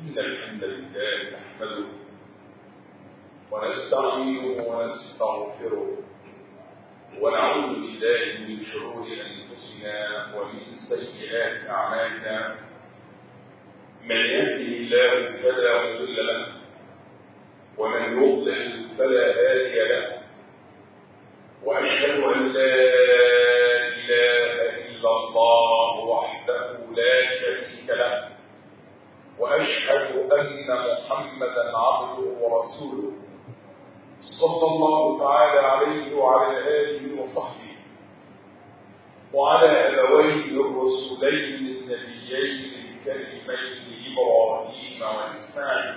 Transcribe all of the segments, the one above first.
إن الحمد لله نحمده ونستعينه ونستغفره ونعوذ بالله من شرور أنفسنا ومن سيئات أعمالنا. من يهده الله فلا مضل له ومن يضلل فلا هادي له، وأشهد أن لا إله إلا الله وحده لا شريك له، وأشهد أن محمدا عبده ورسوله صلى الله تعالى عليه وعلى آله وصحبه وعلى أبويه الرسولين النبيين الكريمين إبراهيم وإسماعيل،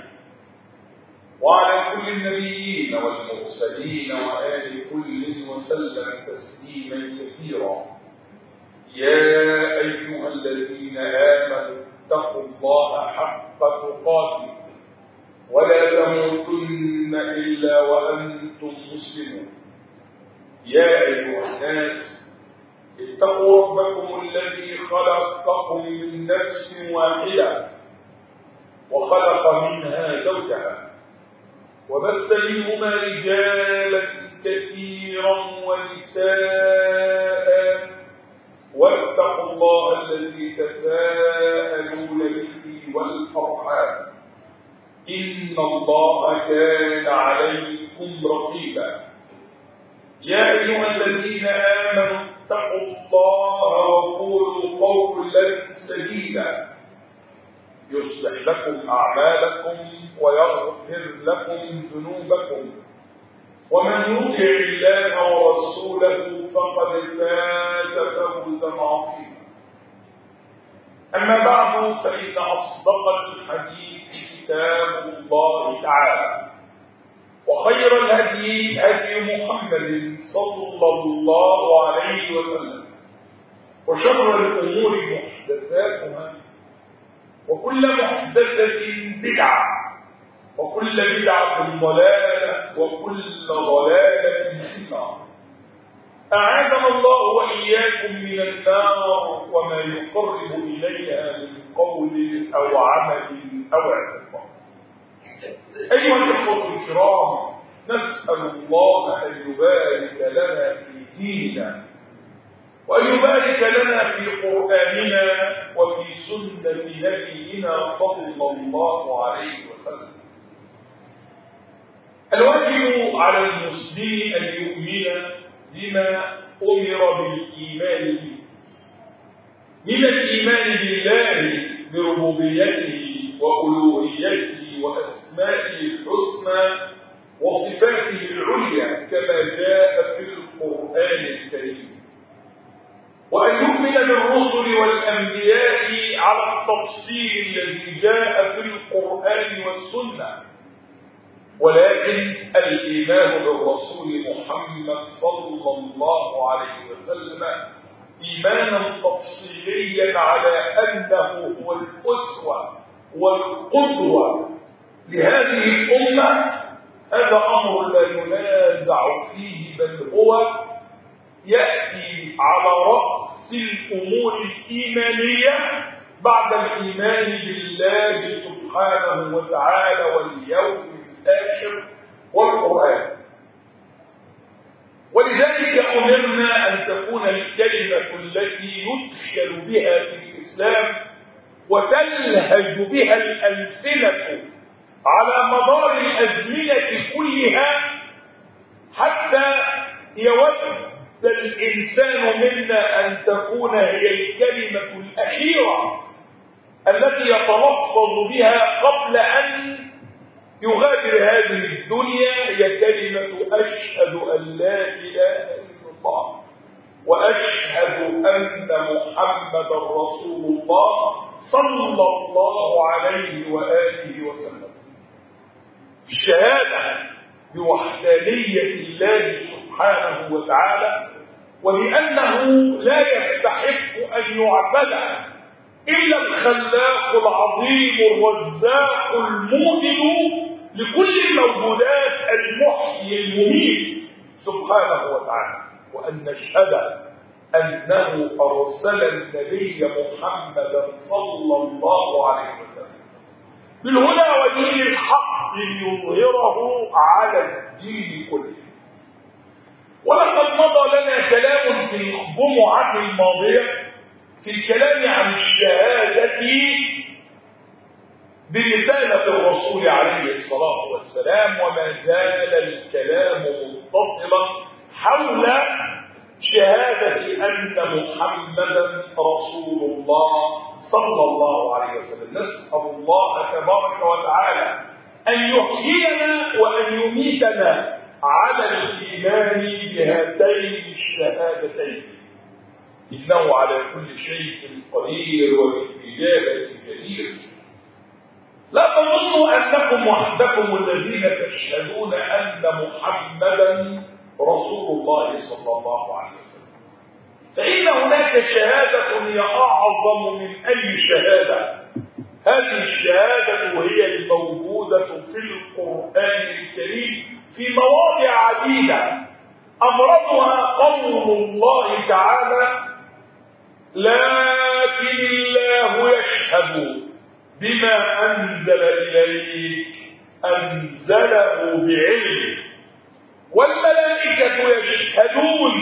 وعلى كل النبيين والمرسلين وآل كل وسلم تسليما كثيرا. يا أيها الذين آمنوا اتقوا الله حق تقاته ولا تموتن إلا وأنتم مسلمون. يا أيها الناس اتقوا ربكم الذي خلقكم من نفس واحدة وخلق منها زوجها وبث منهما رجالا كثيرا ونساء، واتقوا الله الذي تساءلون به والأرحام إن الله كان عليكم رقيبا. يا أيها الذين آمنوا اتقوا الله وقولوا قولا سديدا يصلح لكم أعمالكم ويغفر لكم ذنوبكم، ومن يطع الله ورسوله فقد فاز فوزا عظيما. أما بعد، فإن أصدق الحديث كتاب الله تعالى، وخير الهدي هدي محمد صلى الله عليه وسلم، وشر الأمور محدثاتها، وكل محدثة بدعة، وكل بدعة ضلالة، وكل ضلالة في النار. أعاذنا الله وإياكم من النار وما يقرب إليها من قول أو عمل أو اعتقاد. أيها الإخوة الكرام، نسأل الله أن يبارك لنا في ديننا، وأن يبارك لنا في قرآننا وفي سنة نبينا صلى الله عليه وسلم. الواجب على المسلم أن يؤمن بما أمر بالإيمان به من الإيمان بالله بربوبيته وألوهيته وأسمائه الحسنى وصفاته العليا كما جاء في القرآن الكريم، وأن يؤمن بالرسل والأنبياء على التفصيل الذي جاء في القرآن والسنة. ولكن الإيمان بالرسول محمد صلى الله عليه وسلم إيمانا تفصيليا على أنه هو الأسوة والقدوة لهذه الأمة، هذا أمر لا ينازع فيه، بل هو يأتي على رأس الأمور الإيمانية بعد الإيمان بالله سبحانه وتعالى واليوم الآخر والقرآن. ولذلك أمرنا أن تكون الكلمة التي يدخل بها في الإسلام وتلهج بها الألسنة على مدار الأزمنة كلها، حتى يود الإنسان منا أن تكون هي الكلمة الأخيرة التي يتلفظ بها قبل أن يغادر هذه الدنيا، هي كلمة أشهد أن لا إله إلا الله وأشهد أن محمدا رسول الله صلى الله عليه وآله وسلم. الشهادة بوحدانية الله سبحانه وتعالى، وبأنه لا يستحق أن يعبد إلا الخلاق العظيم الرزاق المؤمن لكل الموجودات المحيي المميت سبحانه وتعالى، وأن نشهد أنه أرسل النبي محمدا صلى الله عليه وسلم بالهدى ودين الحق ليظهره على الدين كله. ولقد مضى لنا كلام في الجمعة الماضية في الكلام عن الشهادة برسالة الرسول عليه الصلاة والسلام، وما زال الكلام متصلا حول شهادة أن محمدا رسول الله صلى الله عليه وسلم. نسأل الله تبارك وتعالى أن يحيينا وأن يميتنا على الإيمان بهاتين الشهادتين، إنه على كل شيء قدير وبالإجابة جدير. لا تظنوا أنكم وحدكم الذين تشهدون أن محمدا رسول الله صلى الله عليه وسلم، فإن هناك شهادة هي أعظم من أي شهادة. هذه الشهادة هي الموجودة في القرآن الكريم في مواضع عديدة، أبرزها قول الله تعالى: لكن الله يشهد بما أنزل إليك أنزله بعلم والملائكة يشهدون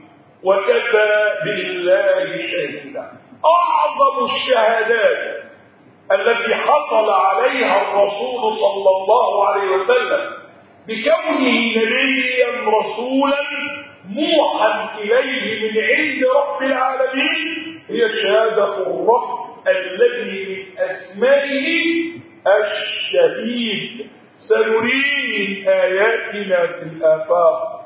وكفى بالله شهيدا. أعظم الشهادات التي حصل عليها الرسول صلى الله عليه وسلم بكونه نبيا رسولا موحى إليه من عند رب العالمين هي شهادة الرب الذي من أسمائه الشهيد، سنريهم آياتنا في الآفاق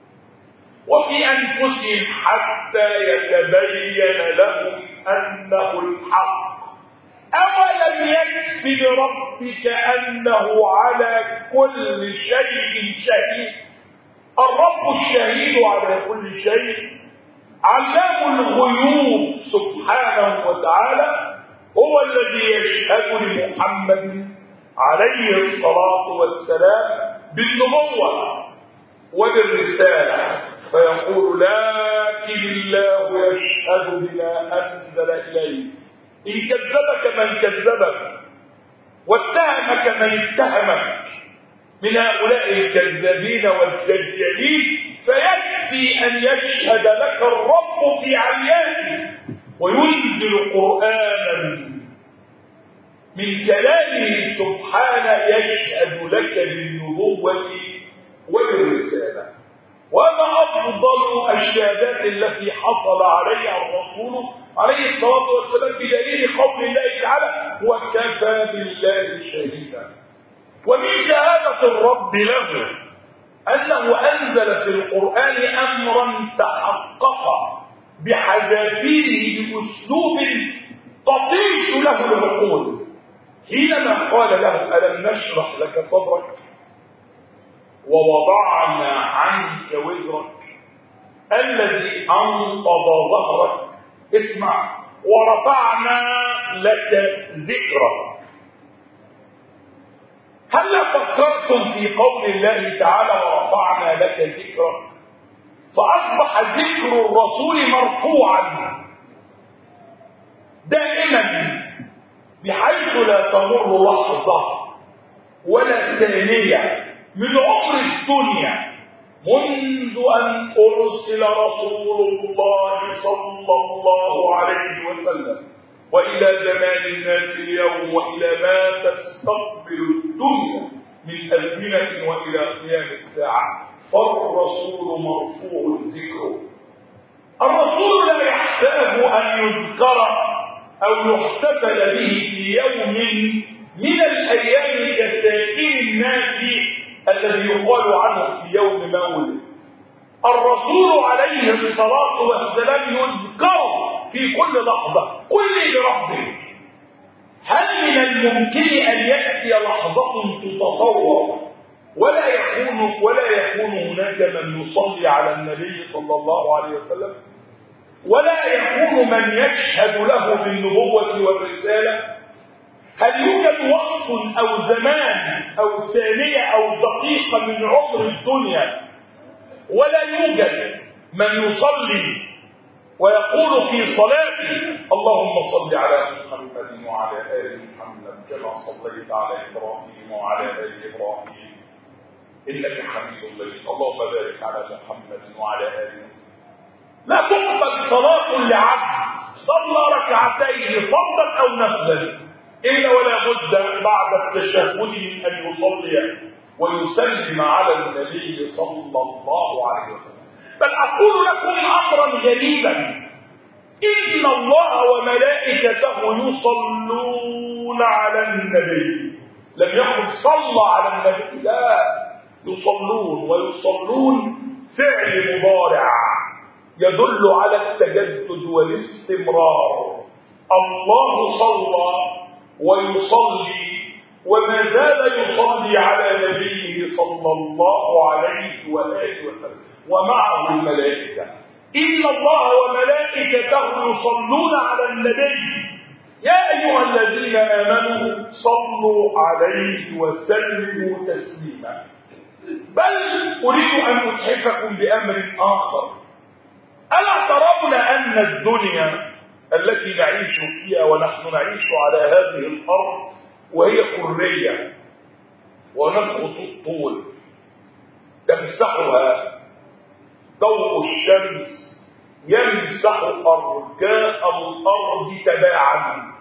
وفي أنفسهم حتى يتبين لهم أنه الحق. أولم يكف بربك أنه على كل شيء شهيد؟ الرب الشهيد على كل شيء، علام الغيوب سبحانه وتعالى، هو الذي يشهد لمحمد عليه الصلاة والسلام بالنبوة وبالرسالة، فيقول: لكن الله يشهد بما أنزل إليه. إن كذبك من كذبك واتهمك من اتهمك من هؤلاء الكذابين والدجالين، فيكفي أن يشهد لك الرب في عيانه وينزل قرآنا من كلامه سبحانه يشهد لك بالنبوة وبالرسالة. وما أفضل الشهادات التي حصل عليها الرسول عليه الصلاة والسلام بدليل قول الله تعالى: وكفى بالله شهيدا. ومن شهادة الرب له أنه أنزل في القرآن أمرا تحقق بحذافيره بأسلوب تطيش له العقول، حينما قال له: ألم نشرح لك صدرك ووضعنا عنك وزرك الذي أنقض ظهرك، اسمع، ورفعنا لك ذكرك. هل فكرتم في قول الله تعالى: ورفعنا لك ذكرك؟ فأصبح ذكر الرسول مرفوعا دائما، بحيث لا تمر لحظة ولا ثانية من عمر الدنيا منذ أن أرسل رسول الله صلى الله عليه وسلم وإلى زمان الناس اليوم وإلى ما تستقبل الدنيا من أزمنة وإلى قيام الساعة، فالرسول مرفوع ذكره. الرسول لا يحتاج أن يذكر أو يحتفل به في يوم من الأيام كسائر الناس الذي يقال عنه في يوم مولد. الرسول عليه الصلاة والسلام يذكر في كل لحظة. قل لي بربك، هل من الممكن أن يأتي لحظة تتصور ولا يكون هناك من يصلي على النبي صلى الله عليه وسلم، ولا يكون من يشهد له بالنبوة والرسالة؟ هل يوجد وقت أو زمان أو ثانية أو دقيقة من عمر الدنيا ولا يوجد من يصلي ويقول في صلاته: اللهم صل على محمد وعلى آل محمد كما صليت على إبراهيم وعلى آل إبراهيم إنك حميد مجيد. اللهم بارك على محمد وعلى آله. لا تقبل صلاة لعبد صلى ركعتين فرضا أو نفلا إلا ولا بد بعد التشهد من أن يصلي ويسلم على النبي صلى الله عليه وسلم. بل أقول لكم أمرا غريبا: إن الله وملائكته يصلون على النبي. لم يقل صلى على النبي، لا، يصلون. ويصلون فعل مضارع يدل على التجدد والاستمرار. الله صلى ويصلي وما زال يصلي على نبيه صلى الله عليه وآله وسلم، ومعه الملائكة. إن الله وملائكته يصلون على النبي يا أيها الذين آمنوا صلوا عليه وسلموا تسليما. بل أريد أن أتحفكم بأمر آخر. ألا ترون أن الدنيا التي نعيش فيها ونحن نعيش على هذه الأرض وهي كرية ونهج خطوط طول تمسحها ضوء الشمس، يمسح أرجاء الأرض تباعا،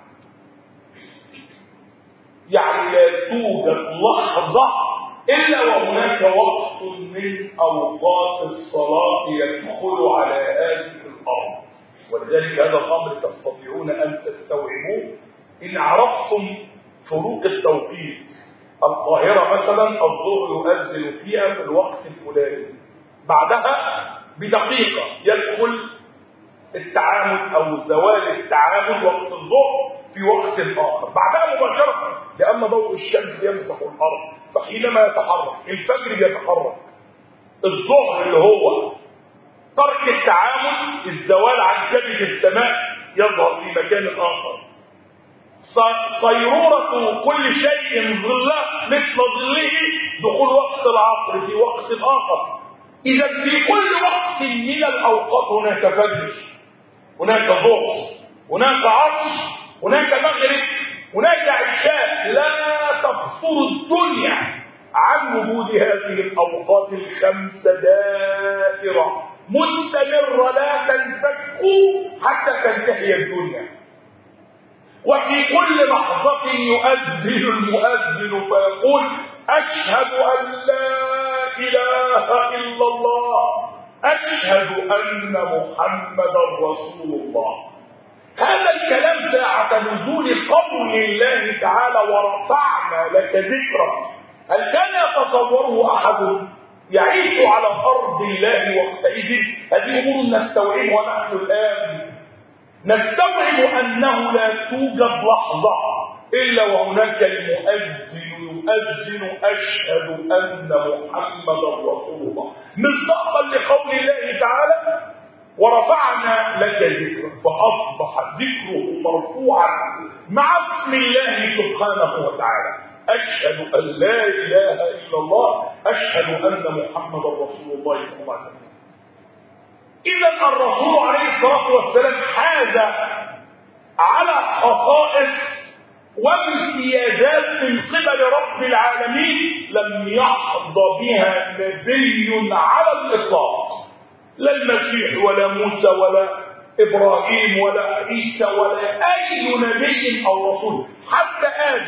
يعني لا توجد لحظة إلا وهناك وقت من أوقات الصلاة يدخل على هذه الأرض. ولذلك هذا الأمر تستطيعون أن تستوعبوه إن عرفتم فروق التوقيت. القاهرة مثلا الظهر يؤذن فيها في الوقت الفلاني، بعدها بدقيقة يدخل التعامل أو زوال التعامل وقت الظهر في وقت آخر، بعدها مباشرة لأن ضوء الشمس يمسح الأرض. فحينما يتحرك الفجر يتحرك، الظهر اللي هو ترك التعامل الزوال عن كبد السماء يظهر في مكان آخر. صيرورة كل شيء ظله مثل ظله دخول وقت العصر في وقت آخر. إذا في كل وقت من الأوقات هناك فجر، هناك ظهر، هناك عصر، هناك مغرب، هناك عشاء. لا تقصر الدنيا عن وجود هذه الأوقات الخمسة دائرة مستمرة لا تنفك حتى تنتهي الدنيا. وفي كل لحظة يؤذن المؤذن فيقول: أشهد أن لا إله إلا الله، أشهد أن محمدا رسول الله. هذا الكلام ساعة نزول قول الله تعالى: ورفعنا لك ذكرك. هل كان يتصوره أحد يعيش على أرض الله وقتئذ؟ هذه أمور نستوعبها نحن الآن. نستوعب أنه لا توجد لحظة إلا وهناك المؤذن يؤذن: أشهد أن محمدا رسول الله، مصداقا لقول الله تعالى: ورفعنا لك ذكرك. فأصبح ذكره مرفوعا مع اسم الله سبحانه وتعالى. أشهد أن لا إله إلا الله، أشهد أن محمدا رسول الله صلى الله عليه وسلم. إذا الرسول عليه الصلاة والسلام حاز على خصائص وامتيازات من قبل رب العالمين لم يحظى بها نبي على الإطلاق، لا المسيح ولا موسى ولا إبراهيم ولا عيسى ولا أي نبي أو رسول. حتى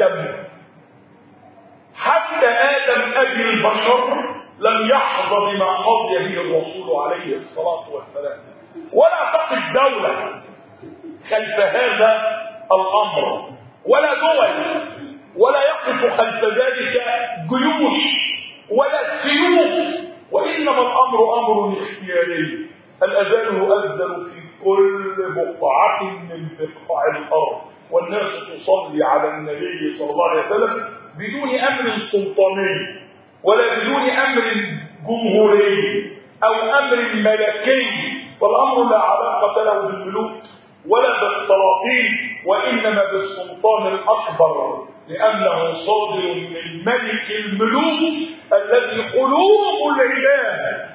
آدم أبي البشر لم يحظى بما حظي به الرسول عليه الصلاة والسلام. ولا تقف دولة خلف هذا الأمر، ولا دول، ولا يقف خلف ذلك جيوش ولا سيوف، وإنما الأمر أمر اختياري. الأذان يؤذن في كل بقعة من بقاع الأرض، والناس تصلي على النبي صلى الله عليه وسلم بدون أمر سلطاني ولا بدون أمر جمهوري أو أمر ملكي. فالأمر لا علاقة له بالملوك ولا بالسلاطين، وإنما بالسلطان الأكبر، لأنه صادر من ملك الملوك الذي قلوب العباد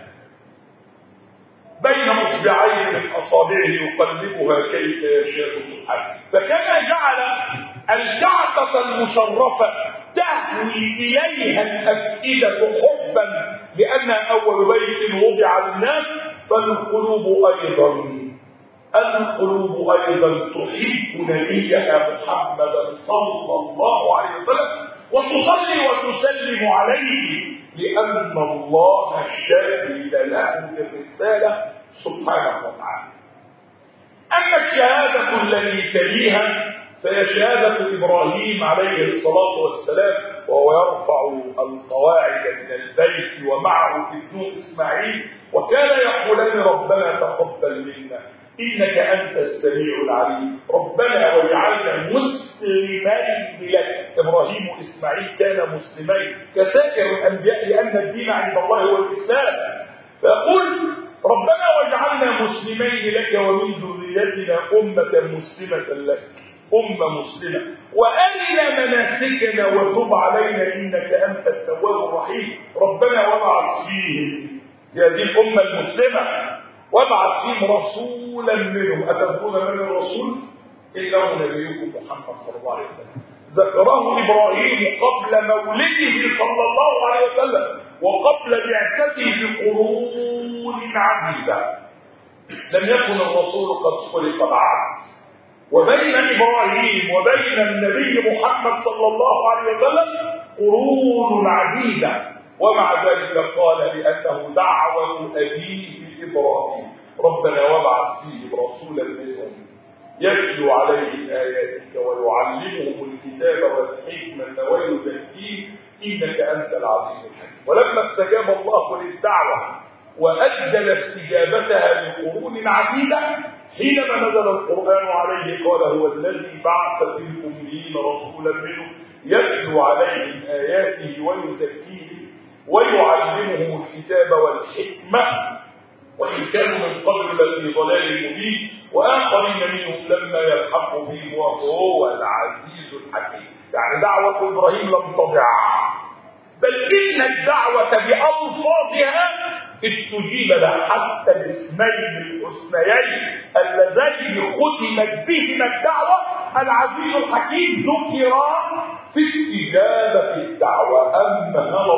بين اصبعين من اصابعه يقلبها كيف يشاء سبحانه. فكما جعل الكعبة المشرفة تهوي إليها الأفئدة حبا لأنها أول بيت وضع للناس، فالقلوب أيضا تحب نبيها محمدا صلى الله عليه وسلم وتصلي وتسلم عليه، لأن الله شهد له بالرسالة سبحانه وتعالى. أما الشهادة التي تليها فهي شهادة إبراهيم عليه الصلاة والسلام وهو يرفع القواعد من البيت ومعه ابنه إسماعيل، وكان يقولان ربنا تقبل منا إنك أنت السميع العليم، ربنا واجعلنا مسلمين لك. إبراهيم وإسماعيل كانا مسلمين كسائر الأنبياء لأن الدين عند الله هو الإسلام، فيقول ربنا واجعلنا مسلمين لك ومن ذريتنا أمة مسلمة لك، أمة مسلمة، وأرنا مناسكنا وتب علينا إنك أنت التواب الرحيم. ربنا وابعث فيهم هذه الأمة المسلمة وابعث فيهم رسولا منهم. أتدرون من الرسول؟ إنه نبيكم محمد صلى الله عليه وسلم. ذكره إبراهيم قبل مولده صلى الله عليه وسلم وقبل بعثته بقرون عديدة، لم يكن الرسول قد خلق بعد. وبين إبراهيم وبين النبي محمد صلى الله عليه وسلم قرون عديدة، ومع ذلك قال لأنه دعوة أبيه إبراهيم ربنا وابعث فيهم رسولا منهم يتلو عليهم آياتك ويعلمهم الكتاب والحكمة ويزكيهم إنك أنت العزيز الحكيم. ولما استجاب الله للدعوة وأجل استجابتها لقرون عديدة، حينما نزل القرآن عليه قال هو الذي بعث في الأميين رسولا منهم يتلو عليهم آياته ويزكيهم ويعلمهم الكتاب والحكمة وإن كانوا من قبل لفي ضلال مبين وآخرين منهم لما يلحقوا بهم وهو العزيز الحكيم. يعني دعوة إبراهيم لم تضع، بل إن الدعوة بألفاظها استجيب لها، حتى الاسمين الحسنيين اللذين ختمت بهما الدعوة العزيز الحكيم ذكرا في استجابة الدعوة. أمهل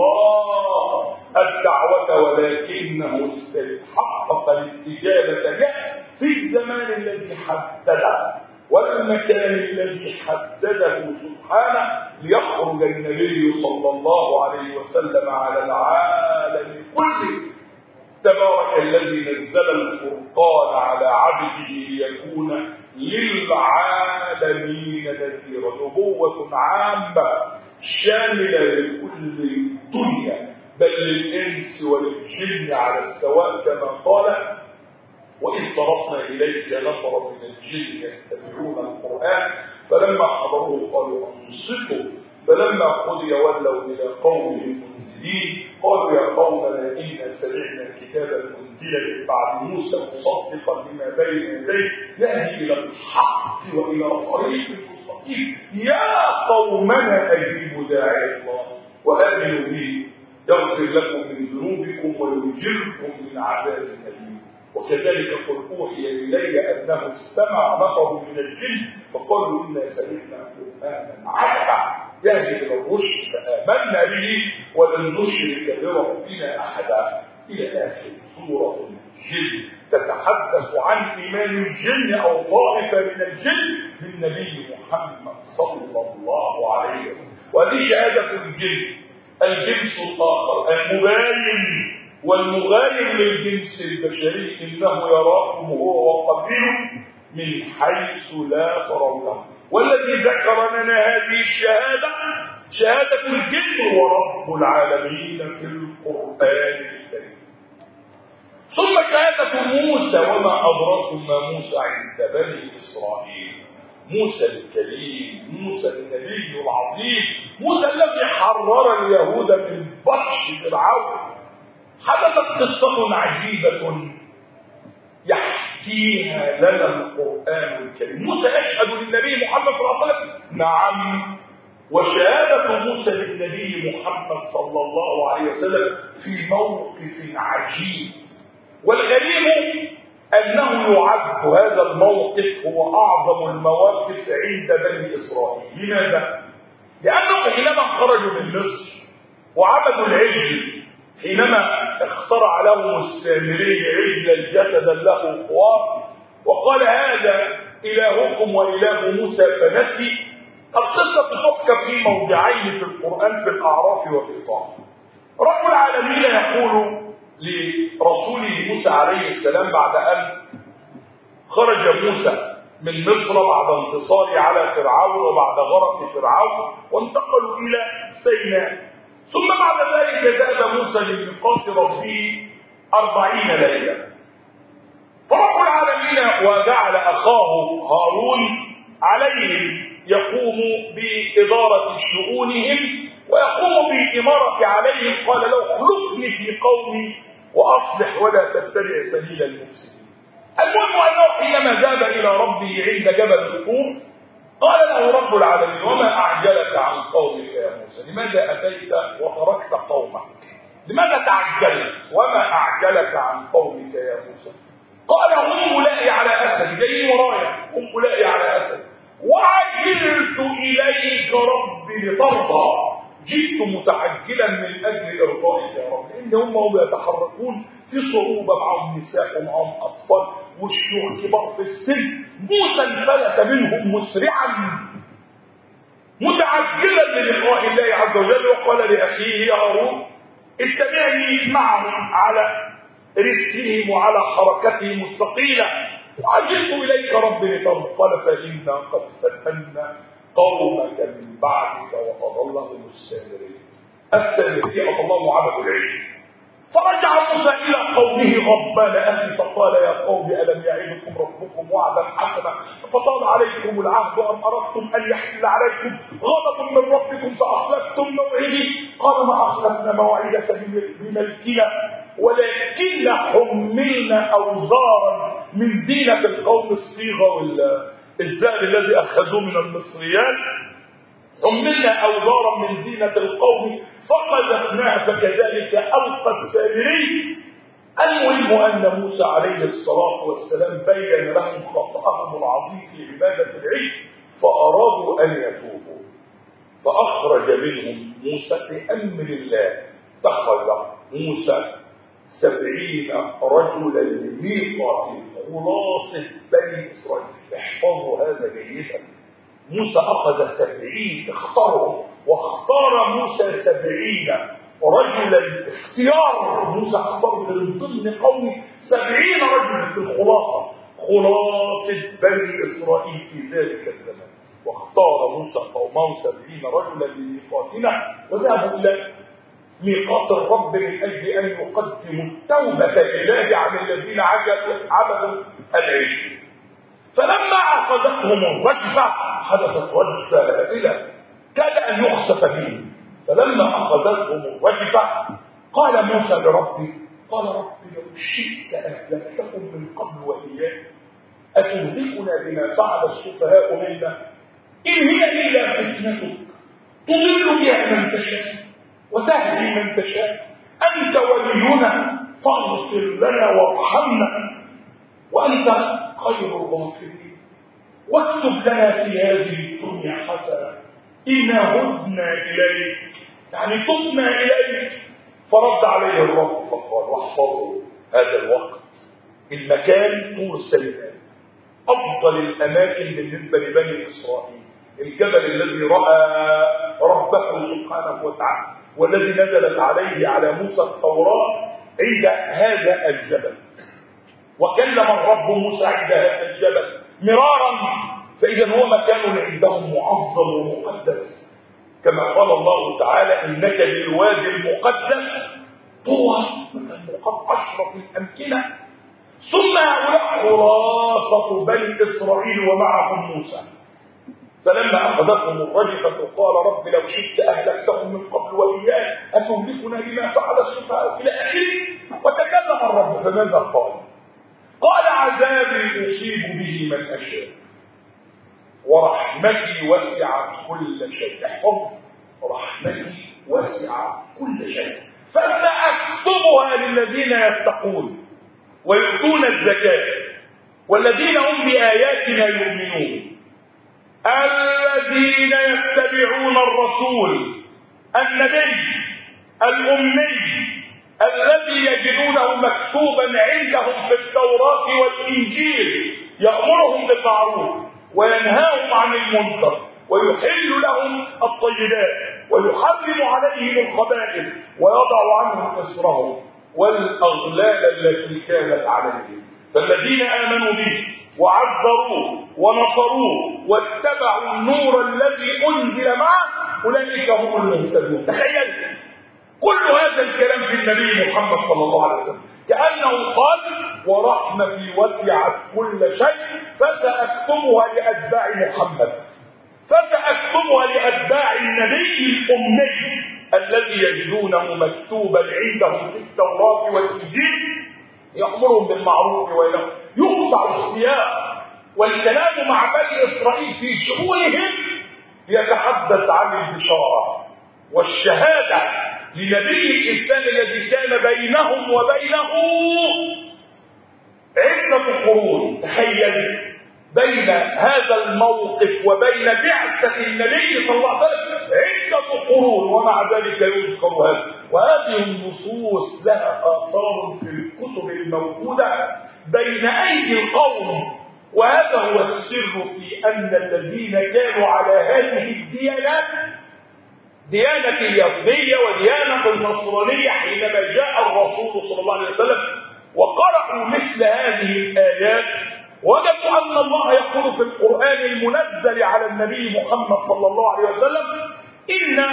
الله الدعوة ولكنه حقق الاستجابة له في الزمان الذي حدده والمكان الذي حدده سبحانه ليخرج النبي صلى الله عليه وسلم على العالم كله. تبارك الذي نزل الفرقان على عبده ليكون للعالمين نذيرا. نبوة عامة شاملة لكل الدنيا بل للإنس والجن على السواء كما قال وإذ صرفنا إليك نفرا من الجن يستمعون القرآن فلما حضروه قالوا أنصتوا فلما قضي ولوا إلى قومهم منزلين قالوا يا قومنا إنا سمعنا كتابا أنزل من بعد موسى مصدقا لما بين يديه يهدي إلى الحق وإلى طريق مستقيم يا قومنا أجيبوا داعي الله وآمنوا به يغفر لكم من ذنوبكم ويجركم من عذاب أليم. وكذلك قل أوحي إلي أنه استمع نفر من الجن فقالوا إنا سمعنا قرآنا عجبا يهدي إلى الرشد فآمنا به ولن نشرك بربنا أحدا إلى آخر سورة الجن تتحدث عن إيمان الجن أو طائفة من الجن بالنبي محمد صلى الله عليه وسلم. وهذه شهادة الجن الجنس الآخر المباين والمغاير للجنس البشري إنه يراكم هو وقبيله من حيث لا ترونه. والذي ذكر لنا هذه الشهادة شهادة الجن هو رب العالمين في القرآن الكريم. ثم شهادة موسى وما أدراكم ما موسى عند بني إسرائيل. موسى الكريم موسى النبي العظيم موسى الذي حرر اليهود من بطش فرعون. حدثت قصة عجيبة يحكيها لنا القرآن الكريم. موسى يشهد للنبي محمد صلى الله عليه وسلم نعم، وشهادة موسى للنبي محمد صلى الله عليه وسلم في موقف عجيب. والغريب أنه يعد هذا الموقف هو أعظم المواقف عند بني إسرائيل. لماذا؟ لأنهم حينما خرجوا من مصر وعبدوا العجل، حينما اخترع لهم السامري عجلا جسدا له خوار وقال هذا إلهكم وإله موسى فنسي. القصة تحكى في موضعين في القرآن، في الأعراف وفي طه. رب العالمين يقول لرسوله موسى عليه السلام بعد أن خرج موسى من مصر بعد انتصاره على فرعون وبعد غرق فرعون وانتقلوا إلى سيناء، ثم بعد ذلك ذهب موسى لميقات ربه 40 ليلة. فرب العالمين وجعل أخاه هارون عليهم يقوم بإدارة شؤونهم ويقوم بالإمارة عليهم. قال له اخلفني في قومي وأصلح ولا تتبع سبيل المفسدين. المهم أنه حينما ذهب إلى ربه عند جبل الطور قال له رب العالمين وما أعجلك عن قومك يا موسى؟ لماذا أتيت وتركت قومك؟ لماذا تعجلت؟ وما أعجلك عن قومك يا موسى؟ قال هم أولئي على أسد، جايين ورايا، هم أولئي على أسد وعجلت إليك ربي لترضى. جئت متعجلا من أجل إرضائك يا رب، لأن هم يتحركون في صعوبة، معهم نساء ومعهم أطفال والشيوخ كبار في السن. موسى انفلت منهم مسرعا متعجلا للقاء الله عز وجل، وقال لأخيه هارون اتبعني معهم على رسلهم وعلى حركتهم الثقيلة. وعجلت إليك ربي لترضى. قال فإنا قد فتنا قومك من بعدك وأضلهم السامري. السامري أضلهم عبد العجل. فرجع موسى إلى قومه غضبان أسفا فقال يا قوم ألم يعدكم ربكم وعدا حسنا فطال عليكم العهد أم أردتم أن يحل عليكم غضب من ربكم فأخلفتم موعدي؟ قال ما أخلفنا موعدك بملكنا ولكن حملنا أوزارا من زينة القوم، الصيغة والزاد الذي أخذوه من المصريات. حملنا أوزارا من زينة القوم فقذفناها فكذلك ألقى السامري. المهم أن موسى عليه الصلاة والسلام بين لهم خطأهم العظيم في عبادة العجل فأرادوا أن يتوبوا، فأخرج منهم موسى بأمر الله. اتخذ موسى 70 رجلا لميقات خلاصة بني إسرائيل. احفظوا هذا جيدا. موسى أخذ 70، اختارهم، واختار موسى 70 رجلا. اختيار موسى اختار من ضمن قومه 70 رجلا في الخلاصة، خلاصة بني إسرائيل في ذلك الزمان. واختار موسى قومه 70 رجلا لميقاتنا وذهبوا إلى ميقات الرب من أجل أن يقدموا التوبة لله عن الذين عبدوا العجل. فلما أخذتهم الرجفة حدثت رجفة هائلة كاد أن يخسف بهم. فلما أخذتهم الرجفة قال موسى لربي قال ربي لو شئت أهلكتهم من قبل وإياك أتهلكنا بما فعل السفهاء منا؟ إن هي إلا فتنتك تضل بها من تشاء وتهدي من تشاء، أنت ولينا فاغفر لنا وارحمنا وأنت خير الغافرين، واكتب لنا في هذه الدنيا حسنة إنا هدنا إليك، يعني تبنا إليك. فرد عليه الرب فقال واحفظوا هذا الوقت، المكان طور سيناء أفضل الأماكن بالنسبة لبني إسرائيل، الجبل الذي رأى ربه سبحانه وتعالى والذي نزلت عليه على موسى التوراة عند هذا الجبل. وكلم الرب موسى عند هذا الجبل مرارا، فإذا هو مكان عندهم معظم ومقدس، كما قال الله تعالى إنك بالوادي المقدس طوى، مكان مقدس أشرف الأمكنة. ثم هؤلاء خلاصة بني إسرائيل ومعهم موسى. فلما أخذتهم الرجفة قال رب لو شئت أهلكتهم من قبل وإياك أتهلكنا بما فعل السفهاء إلى آخره. وتكلم الرب فماذا قال؟ قال عذابي أصيب به من أشاء ورحمتي وسعت كل شيء. احفظ رحمتي وسعت كل شيء فسأكتبها للذين يتقون ويؤتون الزكاة والذين هم بآياتنا يؤمنون الذين يتبعون الرسول النبي الأمي الذي يجدونه مكتوبا عندهم في التوراة والإنجيل يأمرهم بالمعروف وينهاهم عن المنكر ويحل لهم الطيبات ويحرم عليهم الخبائث ويضع عنهم إصرهم والأغلال التي كانت عليهم. فالذين آمنوا به وعذروه ونصروه واتبعوا النور الذي أنزل معه أولئك هم المهتدون. تخيل كل هذا الكلام في النبي محمد صلى الله عليه وسلم كأنه قال ورحمتي وسعت كل شيء فسأكتبها لأتباع محمد، فسأكتبها لأتباع النبي الأمي الذي يجدونه مكتوبا عندهم في التوراة والإنجيل يأمرهم بالمعروف وينهاهم. يقطع السياق والكلام مع بني إسرائيل في شؤونهم يتحدث عن البشارة والشهادة لنبي الإسلام الذي كان بينهم وبينه عدة قرون. تخيل بين هذا الموقف وبين بعثة النبي صلى الله عليه وسلم عدة قرون ومع ذلك يذكر هذا. وهذه النصوص لها آثار في الكتب الموجودة بين أيدي القوم. وهذا هو السر في أن الذين كانوا على هذه الديانات ديانة اليهودية وديانة النصرانية حينما جاء الرسول صلى الله عليه وسلم وقرأوا مثل هذه الآيات وجدوا أن الله يقول في القرآن المنزل على النبي محمد صلى الله عليه وسلم إن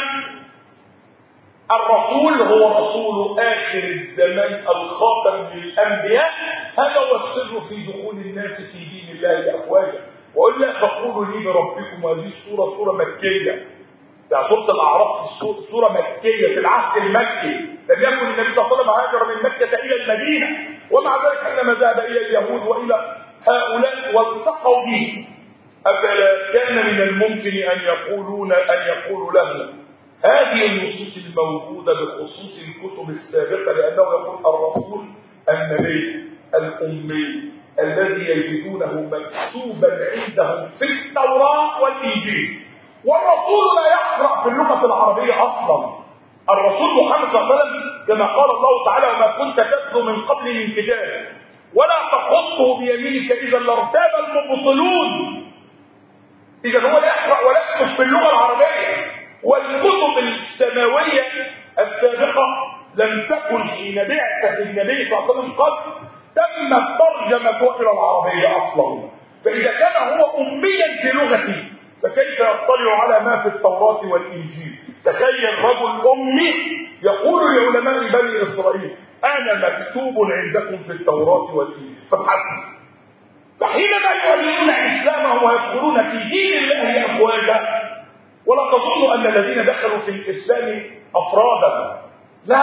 الرسول هو رسول آخر الزمان الخاتم للأنبياء. هذا هو السر في دخول الناس في دين الله أفواجا. وإلا فقولوا لي بربكم. هذه السورة سورة مكية، يعني سورة الأعراف سورة مكية في العهد المكي. لم يكن النبي صلى الله عليه وسلم هاجر من مكة إلى المدينة، ومع ذلك حينما ذهب إلى اليهود وإلى هؤلاء والتقوا به أفلا كان من الممكن أن يقولوا له هذه النصوص الموجودة بخصوص الكتب السابقة، لأنه يقول الرسول النبي الأمي الذي يجدونه مكتوبا عندهم في التوراة والإنجيل. والرسول لا يقرأ في اللغة العربية أصلا. الرسول محمد صلى الله عليه وسلم كما قال الله تعالى وما كنت تتلو من قبل من كتاب ولا تخطه بيمينك إذا لارتاب المبطلون. إذا هو لا يقرأ ولا يكتب في اللغة العربية. والكتب السماوية السابقة لم تكن حين بعثة النبي صلى الله عليه وسلم قد تمت ترجمتها إلى العربية أصلا. فإذا كان هو أميا في لغته فكيف يطلع على ما في التوراة والإنجيل؟ تخيل رجل أمي يقول لعلماء بني إسرائيل أنا مكتوب عندكم في التوراة والإنجيل فابحثوا. فحينما يعلنون إسلامهم ويدخلون في دين الله أفواجا ولا تظنوا أن الذين دخلوا في الإسلام أفرادا، لا.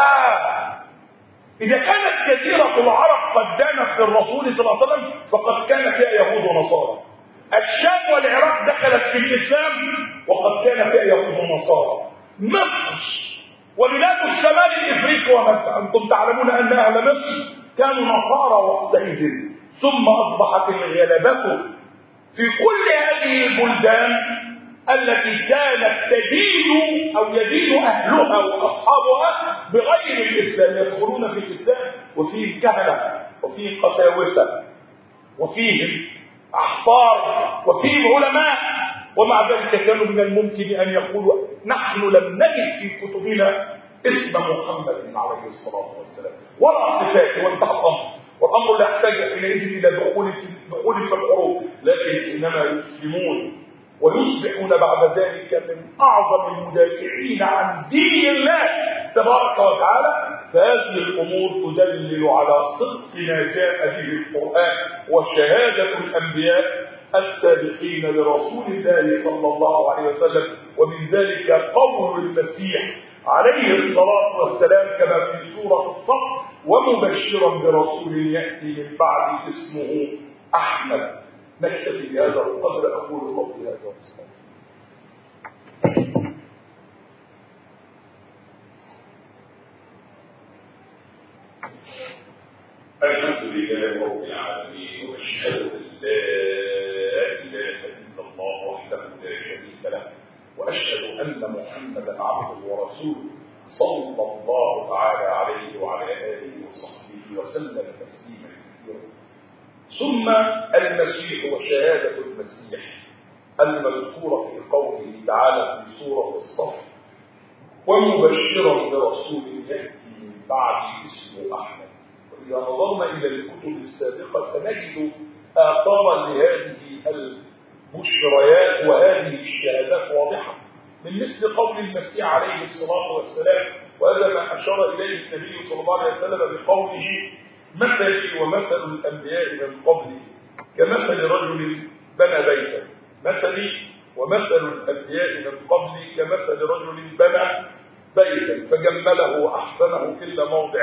إذا كانت كثيرة العرب قد دانت للرسول صلى الله عليه وسلم فقد كان فيها يهود ونصارى. الشام والعراق دخلت في الإسلام وقد كان فيها يهود ونصارى. مصر وبلاد الشمال الإفريقي وأنتم تعلمون أن أهل مصر كانوا نصارى وقتئذ، ثم أصبحت الغلبة في كل هذه البلدان التي كانت تدين أو يدين أهلها وأصحابها بغير الإسلام يدخلون في الإسلام، وفيه كهنة وفيه قساوسة وفيه أحبار وفيه علماء. ومع ذلك كانوا من الممكن أن يقولوا نحن لم نجد في كتبنا اسم محمد عليه الصلاة والسلام ولا صفاته وانتهى الأمر. والأمر لا يحتاج حينئذ إلى دخول في الحروب، لكن إنما يسلمون ويصبحون بعد ذلك من أعظم المدافعين عن دين الله تبارك وتعالى. فهذه الأمور تدلل على صدق ما جاء به القرآن وشهادة الأنبياء السابقين لرسول الله صلى الله عليه وسلم. ومن ذلك قول المسيح عليه الصلاة والسلام كما في سورة الصف ومبشرا برسول يأتي من بعد اسمه أحمد. نكتفي بهذا القدر. أقول قولي هذا والسلام. الحمد لله رب العالمين، وأشهد أن لا إله إلا الله وحده لا شريك له، وأشهد أن محمدا عبده ورسوله صلى الله تعالى عليه وعلى آله وصحبه وسلم تسليما كثيرا. ثم المسيح وشهادة المسيح المذكورة في قوله تعالى في سورة الصف: ومبشرا برسول يأتي من بعد اسمه أحمد. وإذا نظرنا إلى الكتب السابقة سنجد آثارا لهذه البشريات وهذه الشهادات واضحة، من مثل قول المسيح عليه الصلاة والسلام، وهذا ما أشار إليه النبي صلى الله عليه وسلم بقوله: مثلي ومثل الأنبياء من قبلي كمثل رجل بنى بيتا. مثلي ومثل الأنبياء من قبلي كمثل رجل بنى بيتا فجمله وأحسنه إلا موضع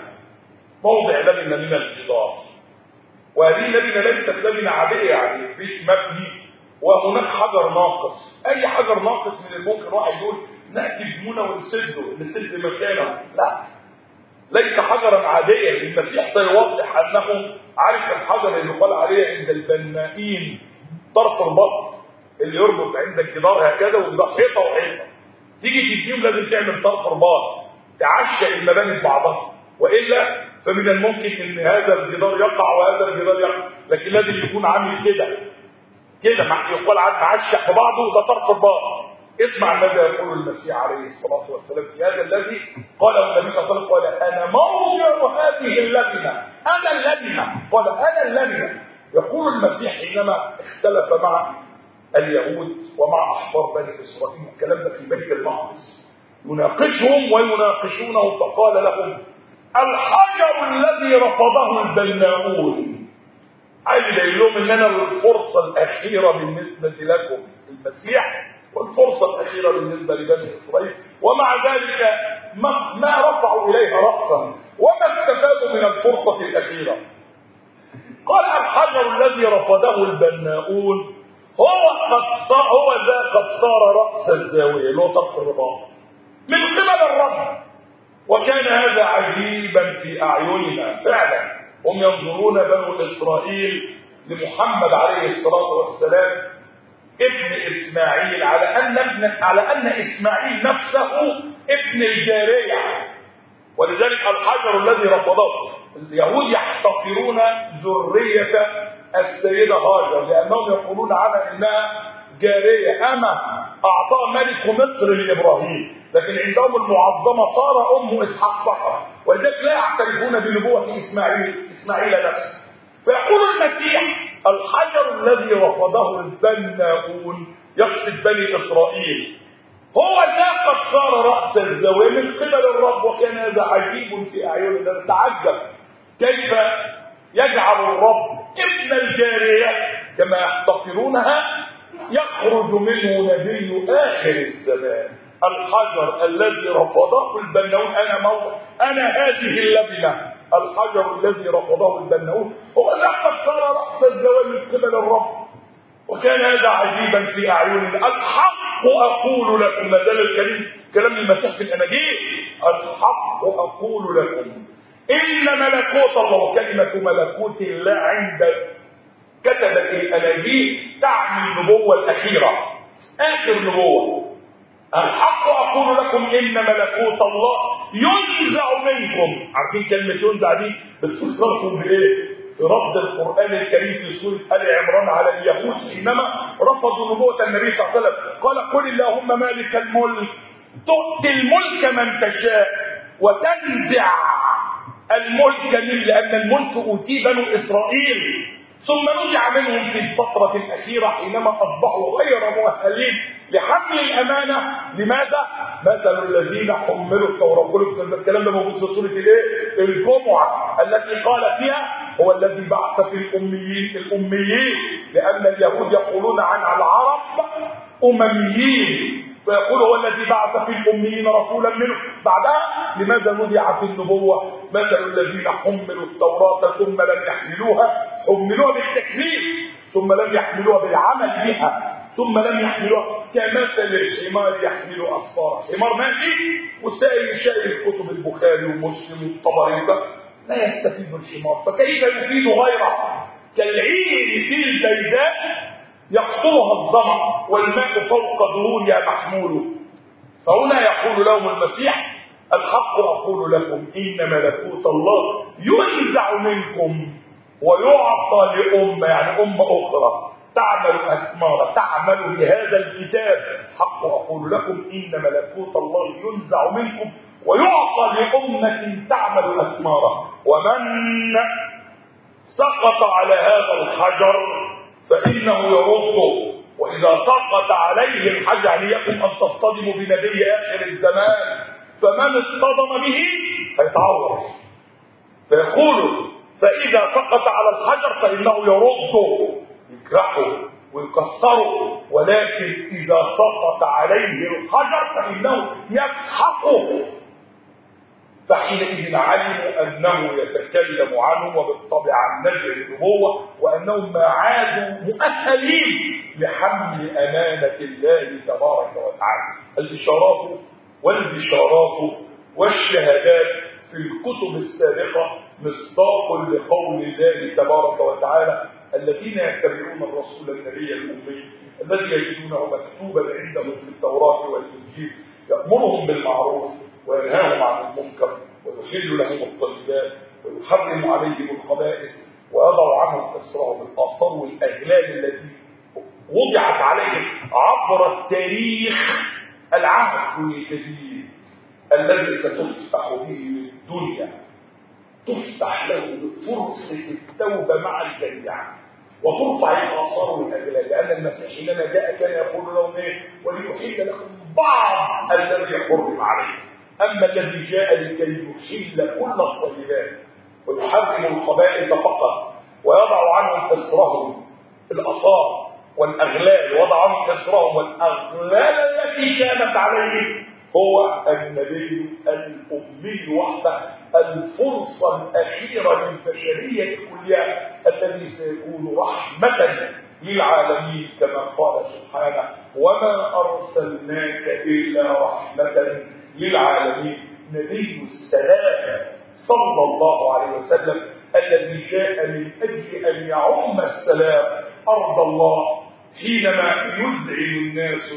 لبنة من الجدار. وهذه اللبنة ليست لبنة عادية، يعني بيت مبني وهناك حجر ناقص. أي حجر ناقص من الممكن واحد يقول نأتي بمنى ونسد مكانه، لا، ليس حجرا عاديا. المسيح سيوضح أنه عارف الحجر اللي قال عليه عند البنائين طرف البط اللي يربط عند الجدار هكذا، وده حيطة وحيطة، تيجي تبنيهم لازم تعمل طرف رباط تعشق المباني ببعضها، وإلا فمن الممكن ان هذا الجدار يقع وهذا الجدار يقع، لكن لازم يكون عامل كده يقال عنه معشق ببعضه، ده طرف رباط. اسمع ماذا يقول المسيح عليه الصلاة والسلام في هذا الذي قاله النبي صلى الله عليه وسلم، قال: أنا موضع هذه اللبنة، أنا اللبنة، قال أنا اللبنة. يقول المسيح حينما اختلف مع اليهود ومع أحبار بني إسرائيل، والكلام ده في بيت المقدس، يناقشهم ويناقشونه، فقال لهم: الحجر الذي رفضه البناؤون. عايز يقول لهم ان انا الفرصه الاخيره بالنسبه لكم المسيح، والفرصه الاخيره بالنسبه لبني اسرائيل، ومع ذلك ما رفعوا اليها راسا وما استفادوا من الفرصه الاخيره. قال: الحجر الذي رفضه البناؤون هو ذا قد صار راس الزاويه، اللي هو طرف الرباط من قبل الرب، وكان هذا عجيبا في أعيننا. فعلا هم ينظرون بنو إسرائيل لمحمد عليه الصلاة والسلام ابن إسماعيل على أن إسماعيل نفسه ابن الجارية، ولذلك الحجر الذي رفضه اليهود يحتقرون ذرية السيدة هاجر، لأنهم يقولون عنها إنها جارية أما أعطاها ملك مصر لإبراهيم، لكن عندهم المعظمة صار أمه إسحاق فقط، ولذلك لا يعترفون بنبوة إسماعيل نفسه. فيقول المسيح: الحجر الذي رفضه البناؤون، يقصد بني إسرائيل، هو ذا قد صار رأس الزاوية من قبل الرب، وكان هذا عجيب في أعيننا. نتعجب كيف يجعل الرب ابن الجارية كما يحتقرونها يخرج منه نبي آخر الزمان. الحجر الذي رفضه البناؤون أنا هذه اللبنة. الحجر الذي رفضه البناؤون هو لقد صار رأس الزواج من قبل الرب، وكان هذا عجيبا في أعيننا. الحق أقول لكم، ما زال الكريم كلام المسيح في الأناجيل: الحق أقول لكم إن ملكوت الله، وكلمة ملكوت الله عند كتبت الأناجيل تعني النبوة الأخيرة، آخر نبوة. الحق أقول لكم إن ملكوت الله ينزع منكم. عارفين كلمة ينزع دي بتفكركم بإيه؟ في رد القرآن الكريم في سورة آل عمران على اليهود حينما رفضوا نبوة النبي صلى الله عليه وسلم. قال: قل اللهم مالك الملك تؤتي الملك من تشاء وتنزع الملك لأن الملك أوتي بنو إسرائيل، ثم نزع منهم في الفترة الأخيرة حينما أصبحوا غير مؤهلين لحمل الأمانة. لماذا؟ مثل الذين حملوا التوراة. كل الكلام ده موجود في سورة الجمعة التي قال فيها: هو الذي بعث في الأميين، لأن اليهود يقولون عن العرب أمميين، فيقول هو الذي بعث في الأميين رسولا منه. بعدها لماذا نزع في النبوة؟ مثل الذين حملوا التوراة ثم لم يحملوها، حملوها بالتكليف ثم لم يحملوها بالعمل بها، ثم لم يحملوها كمثل الحمار يحمل أسفارا. حمار ماشي وسائل شائل كتب البخاري ومسلم والطبري لا يستفيد الحمار، فكيف يفيد غيره؟ كالعير في البيداء يقتلها الظمأ والماء فوق ظهورها محمول. فهنا يقول لهم المسيح: الحق أقول لكم إن ملكوت الله ينزع منكم ويعطى لأمة، يعني أمة أخرى تعمل أثمارا، تعمل بهذا الكتاب. حق أقول لكم إن ملكوت الله ينزع منكم ويعطى لأمة تعمل أثمارا. ومن سقط على هذا الحجر فإنه يرده، وإذا سقط عليه الحجر يعني يكن أن تصطدم بنبي آخر الزمان، فمن اصطدم به هيتعور. فيقول: فإذا سقط على الحجر فإنه يرده، يجرحه ويكسره، ولكن إذا سقط عليه الحجر فإنه يسحقه. فحينئذ علموا أنه يتكلم عنهم، وبالطبع عن نزع النبوة، وأنهم ما عادوا مؤهلين لحمل أمانة الله تبارك وتعالى. الإشارات والبشارات والشهادات في الكتب السابقة مصداق لقول الله تبارك وتعالى: الذين يتبعون الرسول النبي الأمي الذي يجدونه مكتوبا عندهم في التوراة والإنجيل يأمرهم بالمعروف وينهاهم عن المنكر ويحل لهم الطيبات ويحرم عليهم الخبائث ويضع عنهم إصرهم الآثار والأغلال التي وضعت عليهم عبر التاريخ. العهد الجديد الذي ستفتح به الدنيا، تفتح له فرصة التوبة مع الجميع وترفع الآثار والأغلال، لأن المسيح حينما جاء كان يقول لهم: إيه؟ وليحل لكم بعض الذي حرم عليكم. أما الذي جاء لكي يحل كل الطيبات ويحرم الخبائث فقط ويضع عنهم إصرهم الآثار والأغلال، وضع عنهم إصرهم والأغلال التي كانت عليهم، هو النبي الأمي وحده، الفرصة الأخيرة للبشرية كلها الذي سيكون رحمة للعالمين، كما قال سبحانه: وما أرسلناك إلا رحمة للعالمين. نبي السلام صلى الله عليه وسلم الذي جاء من أجل أن يعم السلام أرض الله، حينما يذعن الناس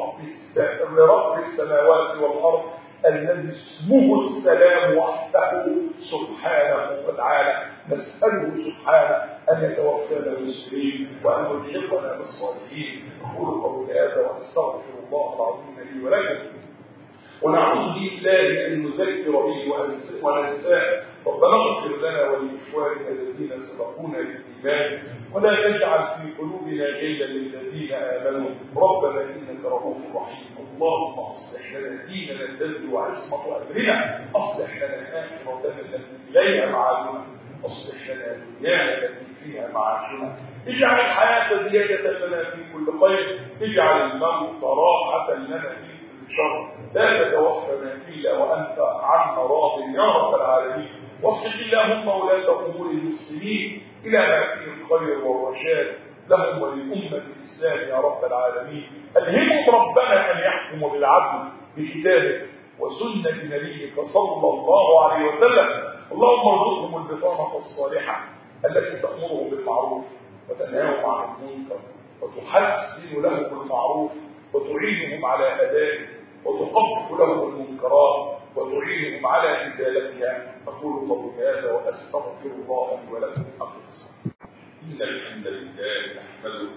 لرب السماوات والأرض الذي اسمه السلام وحده سبحانه وتعالى. نسأله سبحانه أن يتوفانا مسلمين وأن يلحقنا بالصالحين. أقول قولي هذا وأستغفر الله العظيم لي ولكم، ونعوذ بالله أن نذكر به وننساه. ربنا اغفر لنا ولإخواننا الذين سبقونا بالإيمان، ولا تجعل في قلوبنا غلا للذين آمنوا، ربنا إنك رؤوف رحيم. اللهم أصلح لنا ديننا الذي وعصمة أمرنا، أصلح لنا آخرتنا التي إليها معادنا، أصلح لنا دنيانا التي فيها معاشنا، اجعل الحياة زيادة لنا في كل خير، اجعل الموت راحة لنا في شر، لا تتوفنا إلا وأنت عنا راض يا رب العالمين. واصلح اللهم ولاة أمور المسلمين إلى ما فيه الخير والرشاد لهم ولأمة الإسلام يا رب العالمين. ألهمهم ربنا أن يحكموا بالعدل بكتابك وسنة نبيك صلى الله عليه وسلم. اللهم ارزقهم البطانة الصالحة التي تأمرهم بالمعروف وتنهاهم عن المنكر وتحسن لهم المعروف وتعينهم على أدائه وتقبح لهم المنكرات وتعينهم على إزالتها. أقول قولي هذا وأستغفر الله لي ولكم. إن الحمد لله نحمده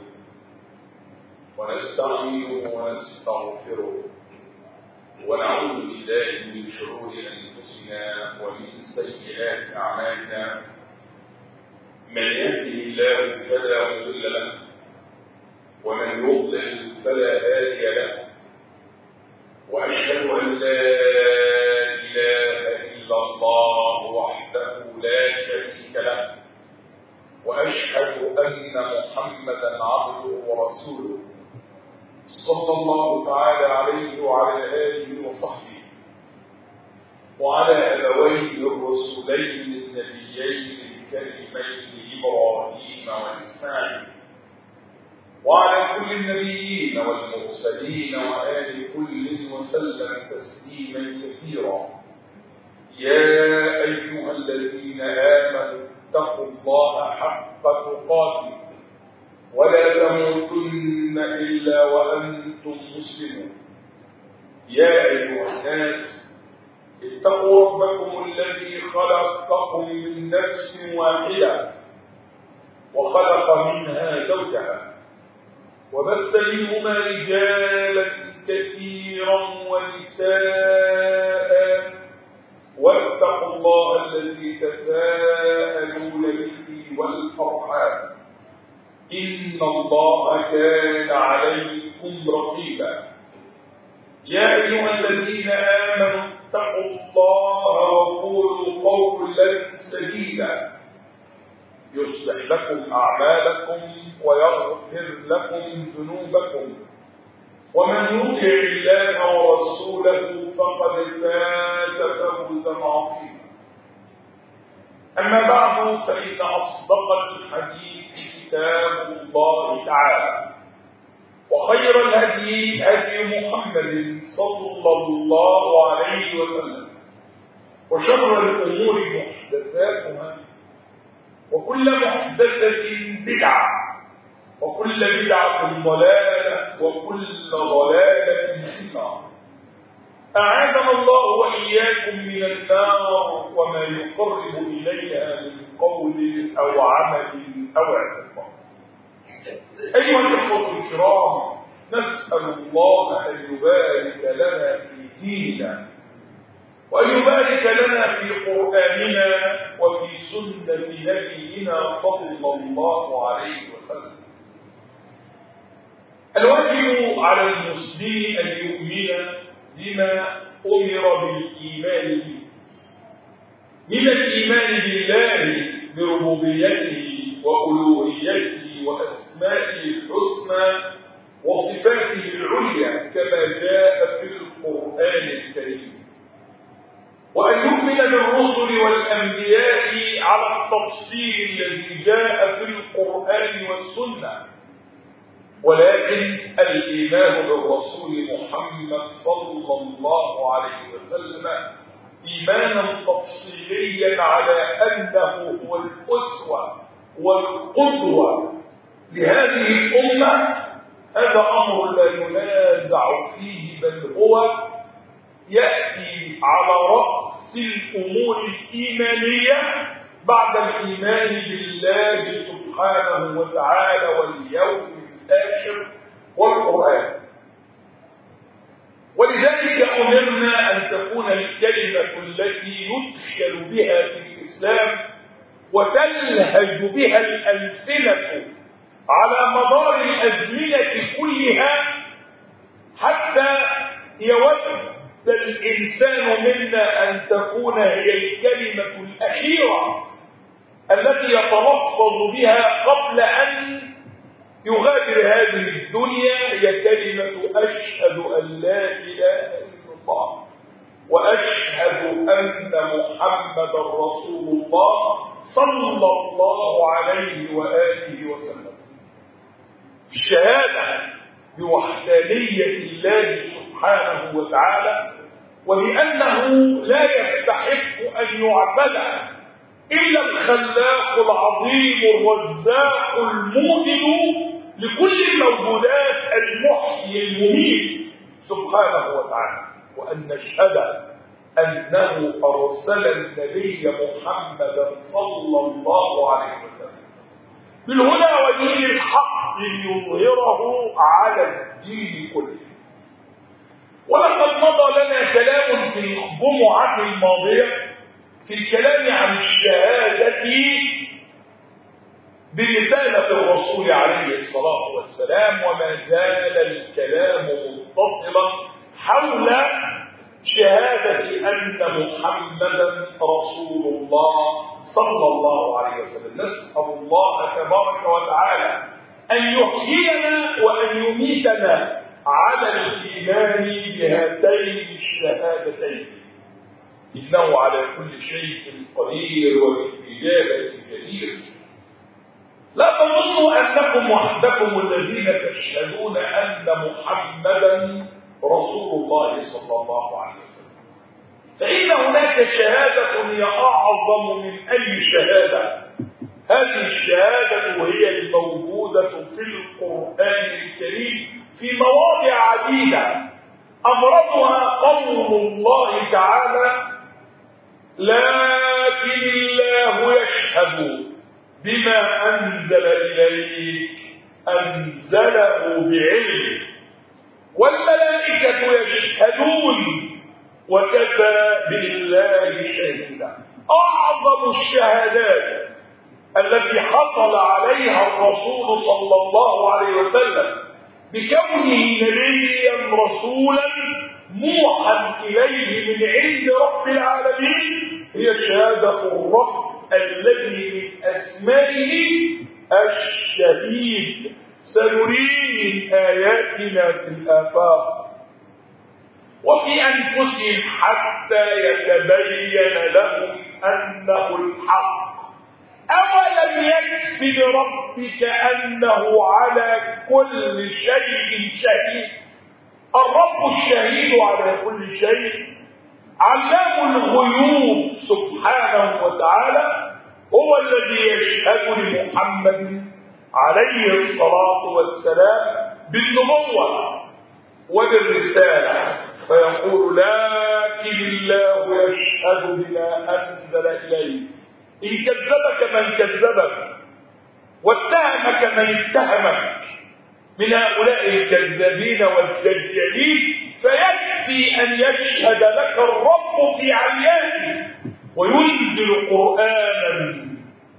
ونستعينه ونستغفره ونعوذ بالله من شرور أنفسنا ومن سيئات أعمالنا. من يهده الله فلا مضل له ومن يضلل فلا هادي له، وأشهد أن لا إله إلا الله وحده لا شريك له، وأشهد أن محمدا عبده ورسوله صلى الله تعالى عليه وعلى آله وصحبه وعلى أبويه الرسولين النبيين الكريمين إبراهيم وإسماعيل وعلى كل النبيين والمرسلين وآل كل وسلم تسليما كثيرا. يا أيها الذين آمنوا اتقوا الله حق تقاته ولا تموتن إلا وأنتم مسلمون. يا أيها الناس اتقوا ربكم الذي خلقكم من نفس واحدة وخلق منها زوجها وبث منهما رجالا كثيرا ونساء واتقوا الله الذي تساءلون به والأرحام إن الله كان عليكم رقيبا. يا أيها الذين آمنوا اتقوا الله وقولوا قولا سديدا يصلح لكم أعمالكم ويغفر لكم ذنوبكم ومن يطع الله ورسوله فقد فاز فوزا عظيما. أما بعد فإن أصدق الحديث كتاب الله تعالى وخير الهدي هدي محمد صلى الله عليه وسلم وشر الأمور محدثاتها وكل محدثة بدعة وكل بدعة ضلالة وكل ضلالة في النار. أعاذنا الله وإياكم من النار وما يقرب إليها من قول أو عمل أو اعتقاد. أيها الإخوة الكرام، نسأل الله أن يبارك لنا في ديننا وأن يبارك لنا في قرآننا وفي سنة نبينا صلى الله عليه وسلم. الواجب على المسلم أن يؤمن بما أمر بالإيمان به من الإيمان بالله بربوبيته وألوهيته وأسمائه الحسنى وصفاته العليا كما جاء في القرآن الكريم، وأن يؤمن بالرسل والأنبياء على التفصيل الذي جاء في القرآن والسنة، ولكن الإيمان بالرسول محمد صلى الله عليه وسلم إيمانا تفصيليا على أنه هو الأسوة والقدوة لهذه الأمة، هذا أمر لا ينازع فيه، بل هو يأتي على رأس الأمور الإيمانية بعد الإيمان بالله سبحانه وتعالى واليوم الآخر والقرآن. ولذلك أمرنا أن تكون الكلمة التي يدخل بها في الإسلام وتلهج بها الألسنة على مدار الأزمنة كلها حتى يود الإنسان منا أن تكون هي الكلمة الأخيرة التي يتلفظ بها قبل أن يغادر هذه الدنيا، هي كلمة أشهد أن لا إله إلا الله وأشهد أن محمدا رسول الله صلى الله عليه وآله وسلم. الشهادة بوحدانية الله سبحانه وتعالى وبأنه لا يستحق أن يعبد إلا الخلاق العظيم الرزاق المؤمن لكل الموجودات المحيي المميت سبحانه وتعالى، وأن نشهد أنه أرسل النبي محمدا صلى الله عليه وسلم بالهدى ودين الحق ليظهره على الدين كله. ولقد مضى لنا كلام في الجمعة الماضية في الكلام عن الشهادة برسالة الرسول عليه الصلاة والسلام، وما زال الكلام متصلا حول شهادة أن محمدا رسول الله صلى الله عليه وسلم. نسأل الله تبارك وتعالى أن يحيينا وأن يميتنا على الإيمان بهاتين الشهادتين، إنه على كل شيء قدير وبالإجابة جدير. لا تظنوا أنكم وحدكم الذين تشهدون أن محمدا رسول الله صلى الله عليه وسلم، فإن ولكن هناك شهادة هي أعظم من أي شهادة. هذه الشهادة وهي الموجودة في القرآن الكريم في مواضع عديدة، أبرزها قول الله تعالى: لكن الله يشهد بما أنزل إليك أنزله بعلم والملائكة يشهدون وكفى بالله شهيدا. أعظم الشهادات التي حصل عليها الرسول صلى الله عليه وسلم بكونه نبيا رسولا موحى إليه من عند رب العالمين هي شهادة الرب الذي من أسمائه الشهيد. سنريهم آياتنا في الآفاق وفي أنفسهم حتى يتبين لهم أنه الحق. أولم يكف بربك أنه على كل شيء شهيد. الرب الشهيد على كل شيء، علام الغيوب سبحانه وتعالى، هو الذي يشهد لمحمد عليه الصلاة والسلام بالنبوة وبالرسالة، فيقول: لكن الله يشهد بما أنزل إليك. إن كذبك من كذبك واتهمك من اتهمك من هؤلاء الكذابين والدجالين، فيكفي أن يشهد لك الرب في عيانه وينزل قرآنا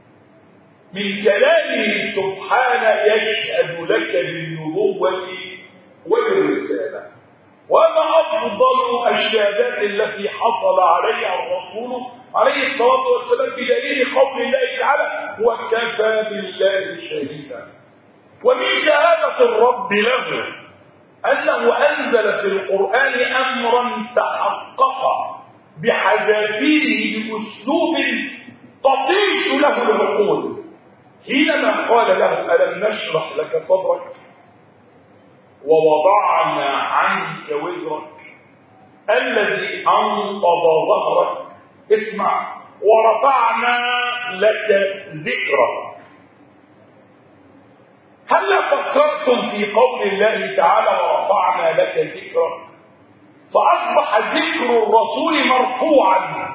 من كلامه سبحانه يشهد لك بالنبوة وبالرسالة. وما أفضل الشهادات التي حصل عليها الرسول عليه الصلاة والسلام بدليل قول الله تعالى: وكفى بالله شهيدا. ومن شهادة الرب له أنه أنزل في القرآن أمرا تحقق بحذافيره بأسلوب تطيش له العقول، حينما قال له: ألم نشرح لك صدرك ووضعنا عنك وزرك الذي أنقض ظهرك. اسمع: ورفعنا لك ذكرك. هل فكرتم في قول الله تعالى: ورفعنا لك ذكرك؟ فأصبح ذكر الرسول مرفوعا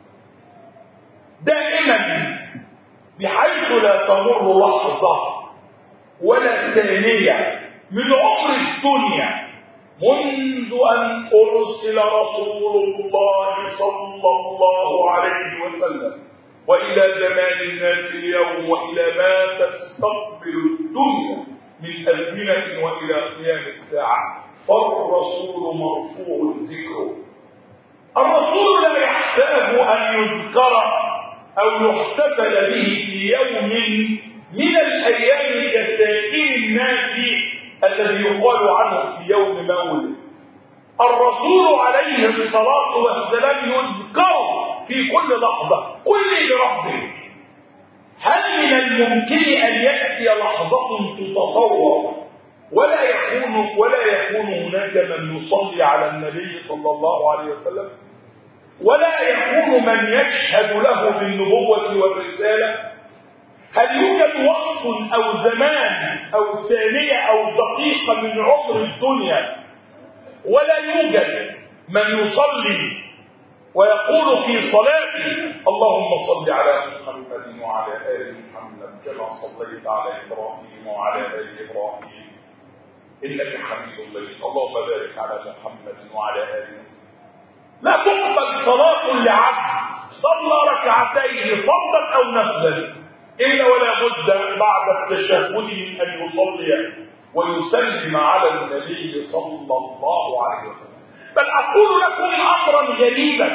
دائما بحيث لا تمر لحظة ولا ثانية من عمر الدنيا منذ أن أرسل رسول الله صلى الله عليه وسلم وإلى زمان الناس اليوم وإلى ما تستقبل الدنيا من أزمنة وإلى قيام الساعة، فالرسول مرفوع ذكره. الرسول لا يحتاج أن يذكر أو يحتفل به في يوم من الأيام كسائر الناس الذي يقال عنه في يوم مولد. الرسول عليه الصلاة والسلام يذكر في كل لحظة. قل لي بربك، هل من الممكن أن يأتي لحظة تتصور ولا يكون هناك من يصلي على النبي صلى الله عليه وسلم، ولا يكون من يشهد له بالنبوة والرسالة؟ هل يوجد وقت أو زمان أو ثانية أو دقيقة من عمر الدنيا ولا يوجد من يصلي ويقول في صلاته: اللهم صل على محمد وعلى آل محمد كما صليت على إبراهيم وعلى آل إبراهيم إنك حميد مجيد، اللهم بارك على محمد وعلى آل محمد. لا تقبل صلاة لعبد صلى ركعتين فرضا أو نفلا إلا ولا بد بعد التشهد من أن يصلي ويسلم على النبي صلى الله عليه وسلم. بل أقول لكم أمرا غريبا: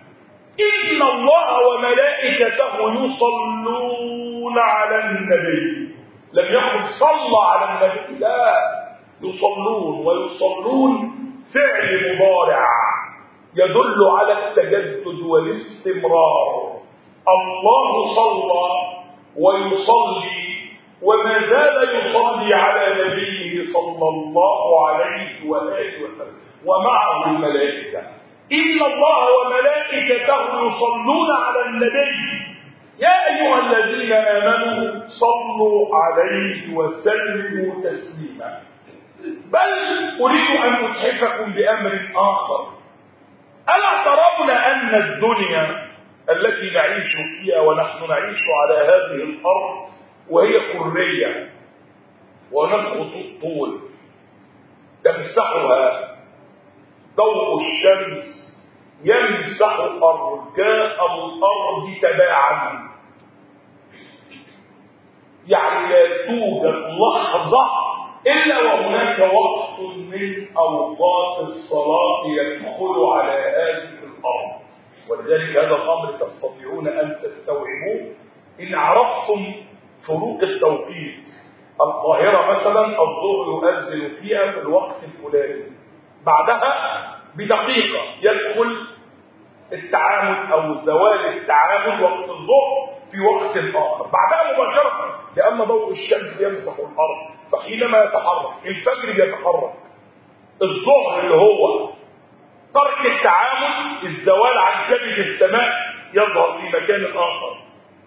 إن الله وملائكته يصلون على النبي. لم يقل صلى على النبي، لا، يصلون. ويصلون فعل مضارع يدل على التجدد والاستمرار. الله صلى ويصلي وما زال يصلي على نبيه صلى الله عليه وآله وسلم، ومعه الملائكة. إن الله وملائكته يصلون على النبي يا أيها الذين آمنوا صلوا عليه وسلموا تسليما. بل أريد أن أتحفكم بأمر آخر. ألا ترون أن الدنيا التي نعيش فيها ونحن نعيش على هذه الأرض وهي كرية ونهج خطوط طول تمسحها ضوء الشمس يمسح أرجاء الأرض تباعا، يعني لا توجد لحظة إلا وهناك وقت من أوقات الصلاة يدخل على هذه الأرض. ولذلك هذا الأمر تستطيعون أن تستوعبوه إن عرفتم فروق التوقيت. القاهرة مثلا الظهر يؤذن فيها في الوقت الفلاني، بعدها بدقيقة يدخل التعامل أو زوال التعامل وقت الظهر في وقت آخر، بعدها مباشرة لأن ضوء الشمس يمسح الأرض، فحينما يتحرك الفجر يتحرك، الظهر اللي هو ترك التعامل الزوال عن كبد السماء يظهر في مكان آخر،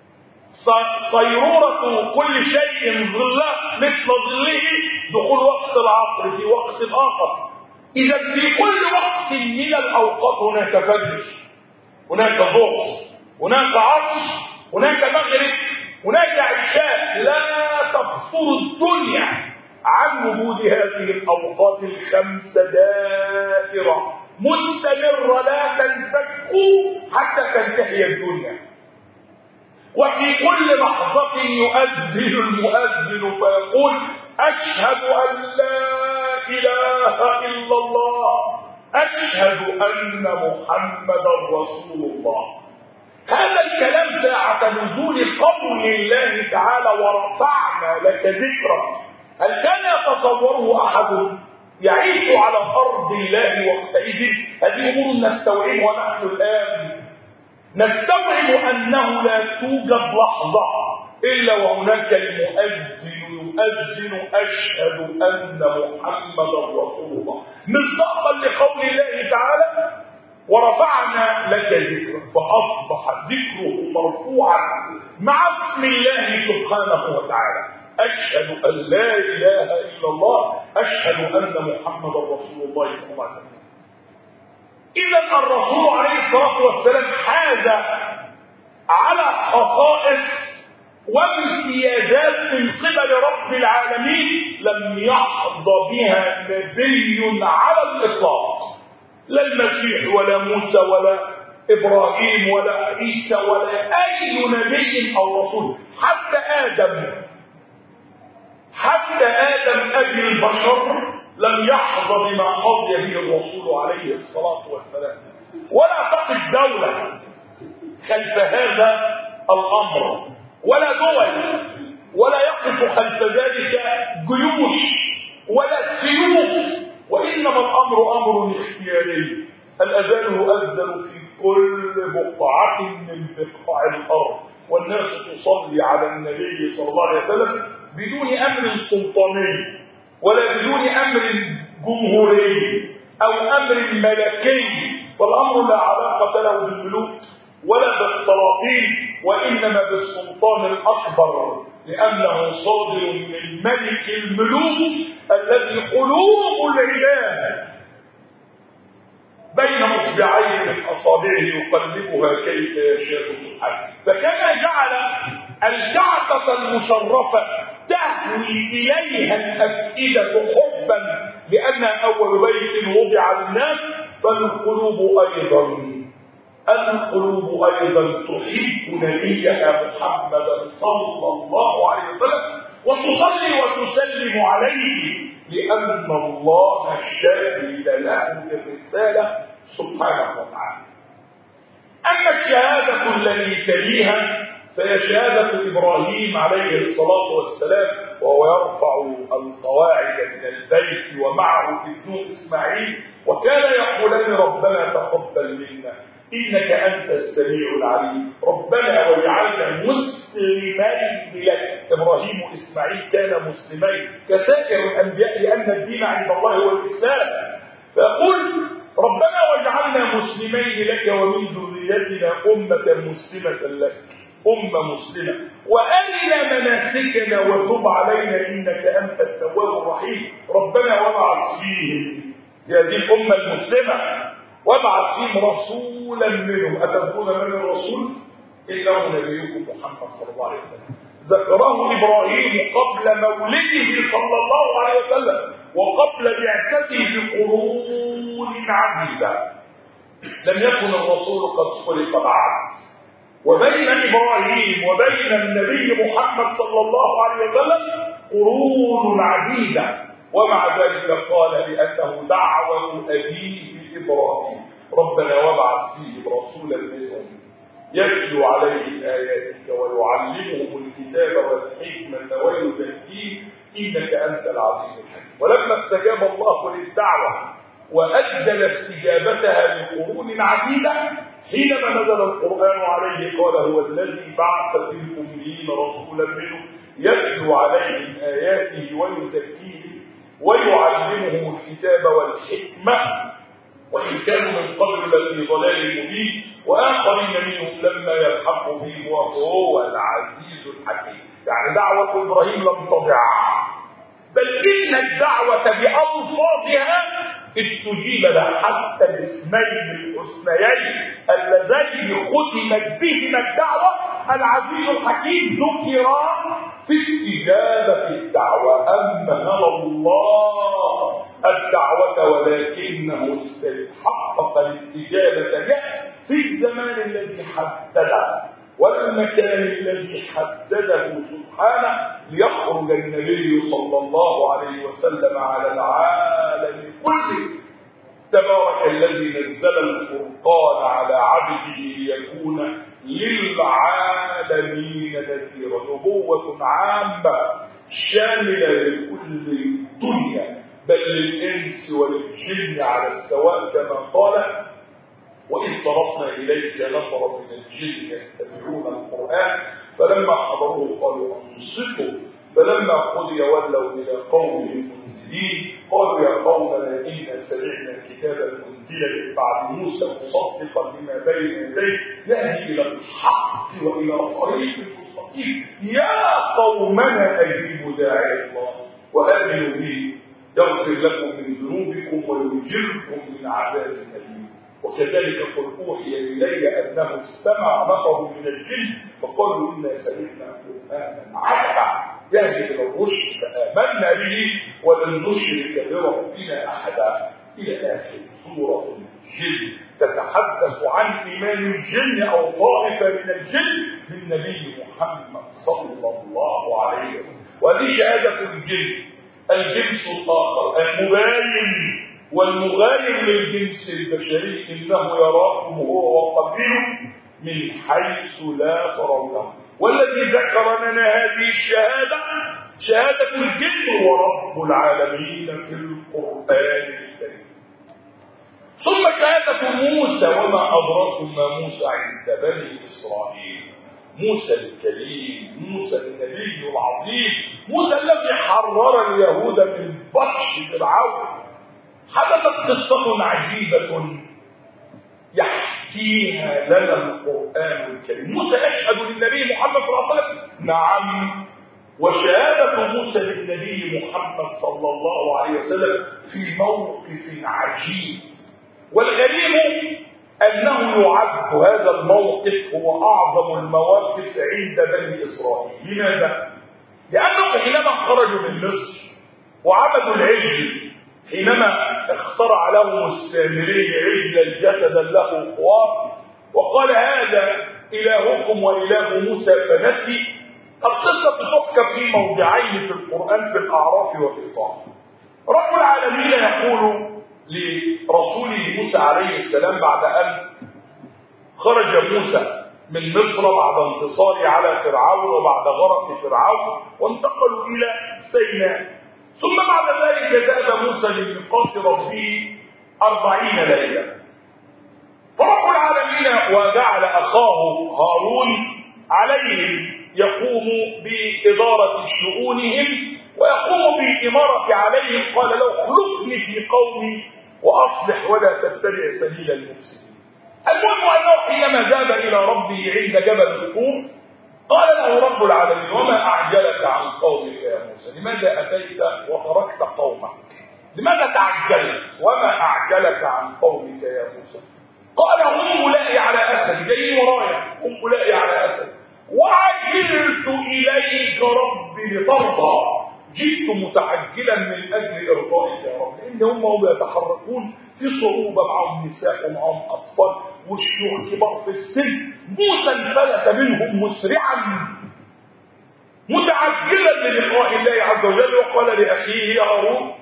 صيرورة كل شيء ظله مثل ظله دخول وقت العصر في وقت آخر. إذا في كل وقت من الأوقات هناك فجر، هناك ظهر، هناك عصر، هناك مغرب، هناك عشاء. لا تفصل الدنيا عن وجود هذه الأوقات الخمسة دائرة مستمرة لا تنفك حتى تنتهي الدنيا. وفي كل لحظة يؤذن المؤذن فيقول أشهد أن لا إله إلا الله، أشهد أن محمدا رسول الله. هذا الكلام ساعة نزول قول الله تعالى ورفعنا لك ذكرك، هل كان يتصوره أحد يعيش على أرض الله وقتئذ؟ هذه أمور نستوعبها نحن الآن، نستوعب أنه لا توجد لحظة إلا وهناك المؤذن يؤذن أشهد أن محمدا رسول الله، مصداقا لقول الله تعالى ورفعنا لك ذكرك، فأصبح ذكره مرفوعا مع اسم الله سبحانه وتعالى. أشهد أن لا إله إلا الله، أشهد أن محمدا رسول الله صلى الله عليه وسلم. إذا الرسول عليه الصلاة والسلام حاز على خصائص وامتيازات من قبل رب العالمين لم يحظى بها نبي على الإطلاق، لا المسيح ولا موسى ولا إبراهيم ولا عيسى ولا أي نبي أو رسول، حتى آدم أبي البشر لم يحظى بما حظي به الرسول عليه الصلاة والسلام. ولا تقف دولة خلف هذا الأمر، ولا دول، ولا يقف خلف ذلك جيوش ولا سيوف، وإنما الأمر أمر اختياري. الأذان يؤذن في كل بقعة من بقاع الأرض، والناس تصلي على النبي صلى الله عليه وسلم بدون أمر سلطاني ولا بدون أمر جمهوري أو أمر ملكي، فالأمر لا علاقة له بالملوك ولا بالسلاطين، وإنما بالسلطان الأكبر، لأنه صادر من ملك الملوك الذي قلوب العباد بين اصبعين من اصابعه يقلبها كيف يشاء سبحانه. فكما جعل الكعبة المشرفة تهوي إليها الأفئدة حبا لأنها أول بيت وضع للناس، فالقلوب أيضا تحب نبيها محمدا صلى الله عليه وسلم وتصلي وتسلم عليه، لأن الله شهد له بالرسالة سبحانه وتعالى. أما الشهادة التي تليها فهي شهادة إبراهيم عليه الصلاة والسلام وهو يرفع القواعد من البيت ومعه ابنه إسماعيل، وكان يقولان ربنا تقبل منا إنك أنت السميع العليم، ربنا واجعلنا مسلمين لك. إبراهيم وإسماعيل كانا مسلمين كسائر الأنبياء، لأن الدين عند الله هو الإسلام. فيقول ربنا واجعلنا مسلمين لك ومن ذريتنا أمة مسلمة لك، أمة مسلمة، وأرنا مناسكنا وتب علينا إنك أنت التواب الرحيم. ربنا وابعث فيهم، في هذه الأمة المسلمة، وابعث فيهم رسولا منهم. أتدرون من الرسول؟ إنه نبيكم محمد صلى الله عليه وسلم. ذكره إبراهيم قبل مولده صلى الله عليه وسلم وقبل بعثته بقرون عديدة. لم يكن الرسول قد خلق بعد، وبين إبراهيم وبين النبي محمد صلى الله عليه وسلم قرون عديدة، ومع ذلك قال بأنه دعوة أبيه إبراهيم. ربنا وابعث فيهم رسولا منهم يتلو عليهم آياتك ويعلمهم الكتاب والحكمة ويزكيهم إنك أنت العزيز الحكيم. ولما استجاب الله للدعوة وأجل استجابتها لقرون عديدة، حينما نزل القرآن عليه قال هو الذي بعث في الأميين رسولا منهم يتلو عليهم آياته ويزكيهم ويعلمهم الكتاب والحكمة وإن كانوا من قبل لفي ضلال مبين وآخرين منهم لما يلحقوا بهم وهو العزيز الحكيم. يعني دعوة إبراهيم لم تضع، بل إن الدعوة بألفاظها استجيب لها، حتى الاسمين الحسنيين اللذين ختمت بهما الدعوة العزيز الحكيم ذكرا في استجابة الدعوة. أمهل الله الدعوة ولكنه حقق الاستجابة له في الزمان الذي حدده والمكان الذي حدده سبحانه ليخرج النبي صلى الله عليه وسلم على العالم كله. تبارك الذي نزل الفرقان على عبده ليكون للعالمين نذيرا. نبوة عامة شاملة لكل الدنيا بل للإنس والجن على السواء، كما قال وإذ صرفنا إليك نفرا من الجن يستمعون القرآن فلما حضروه قالوا أنصتوا فلما قضي ولوا إلى قومهم منذرين قالوا يا قومنا إنا سمعنا كتابا أنزل من بعد موسى مصدقا لما بين يديه يهدي إلى الحق وإلى طريق مستقيم يا قومنا أجيبوا داعي الله وآمنوا به يغفر لكم من ذنوبكم ويجركم من عذاب أليم. وكذلك قل أوحي إلي أنه استمع نفر من الجن فقالوا إنا سمعنا قرآنا عجبا يهدي إلى الرشد فآمنا به ولن نشرك بربنا أحدا إلى آخر سورة الجن تتحدث عن إيمان الجن أو طائفة من الجن بالنبي محمد صلى الله عليه وسلم. وهذه شهادة الجن الجنس الآخر المباين والمغاير للجنس البشري إنه يراكم هو وقبيله من حيث لا ترونه. والذي ذكر لنا هذه الشهادة شهادة الجن هو رب العالمين في القرآن الكريم. ثم شهادة موسى وما أدراكم ما موسى عند بني إسرائيل. موسى الكريم، موسى النبي العظيم، موسى الذي حرر اليهود من بطش فرعون. حدثت قصة عجيبة يحكيها لنا القرآن الكريم. موسى يشهد للنبي محمد صلى الله عليه وسلم، نعم، وشهادة موسى للنبي محمد صلى الله عليه وسلم في موقف عجيب. والغريب أنه يعد هذا الموقف هو أعظم المواقف عند بني إسرائيل. لماذا؟ لأنهم حينما خرجوا من مصر وعبدوا العجل، حينما اخترع لهم السامري عجلا جسدا له خوار وقال هذا إلهكم وإله موسى فنسي. القصة تحكى في موضعين في القرآن في الأعراف وفي طه. رب العالمين يقول لرسوله موسى عليه السلام بعد أن خرج موسى من مصر بعد انتصاره على فرعون وبعد غرق فرعون وانتقلوا إلى سيناء، ثم بعد ذلك ذهب موسى لميقات ربه 40 ليلة. فرب العالمين وجعل أخاه هارون عليهم يقوم بإدارة شؤونهم ويقوم بالإمارة عليهم. قال له اخلفني في قومي وأصلح ولا تتبع سبيل المفسدين. المهم أنه حينما ذهب إلى ربه عند جبل الطور قال له رب العالمين: وما أعجلك عن قومك يا موسى؟ لماذا أتيت وتركت قومك؟ لماذا تعجلت؟ وما أعجلك عن قومك يا موسى؟ قال: هم أولئي على أثري، جايين ورايا، هم أولئي على أثري، وعجلت إليك ربي لترضى. جئت متعجلا من أجل إرضائك يا رب، لأن هم يتحركون في صعوبة، معهم نساء ومعهم أطفال والشيوخ كبار في السن. موسى انفلت منهم مسرعا متعجلا للقاء الله عز وجل، وقال لأخيه هارون: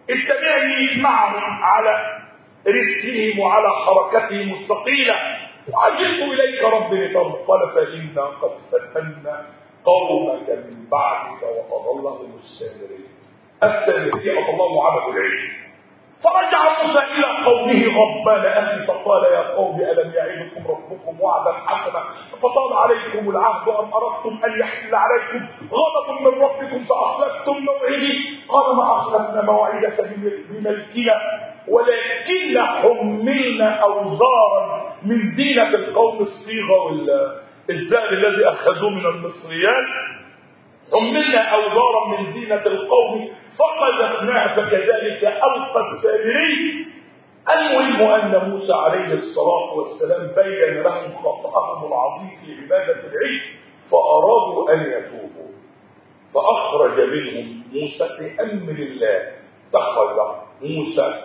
اتبعني معهم على رسلهم وعلى حركتهم الثقيلة، وعجلت إليك ربي لترضى. قال: فإنا قد فتنا قومك من بعدك وأضلهم السامري. السامري أضلهم عبد العجل. فرجع موسى إلى قومه غضبان أسفا فقال: يا قوم ألم يعدكم ربكم وعدا حسنا فطال عليكم العهد أم أردتم أن يحل عليكم غضب من ربكم فأخلفتم موعدي؟ قال: ما أخلفنا موعدك بملكنا ولكن حملنا أوزارا من زينة القوم، الصيغة والزاد الذي أخذوه من المصريات. حملنا أوزارا من زينة القوم فقذفناها فكذلك ألقى السامري. المهم أن موسى عليه الصلاة والسلام بين لهم خطأهم العظيم في عبادة العجل، فأرادوا أن يتوبوا، فأخرج منهم موسى بأمر الله. اتخذ موسى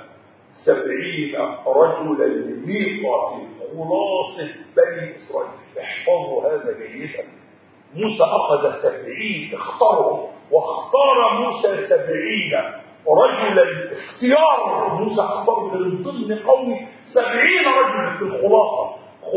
70 رجلا لميقات خلاصة بني إسرائيل. احفظوا هذا جيدا. موسى أخذ 70، اختارهم، واختار موسى 70 رجلا. اختيار موسى اختار من ضمن قومه 70 رجلا في الخلاصة،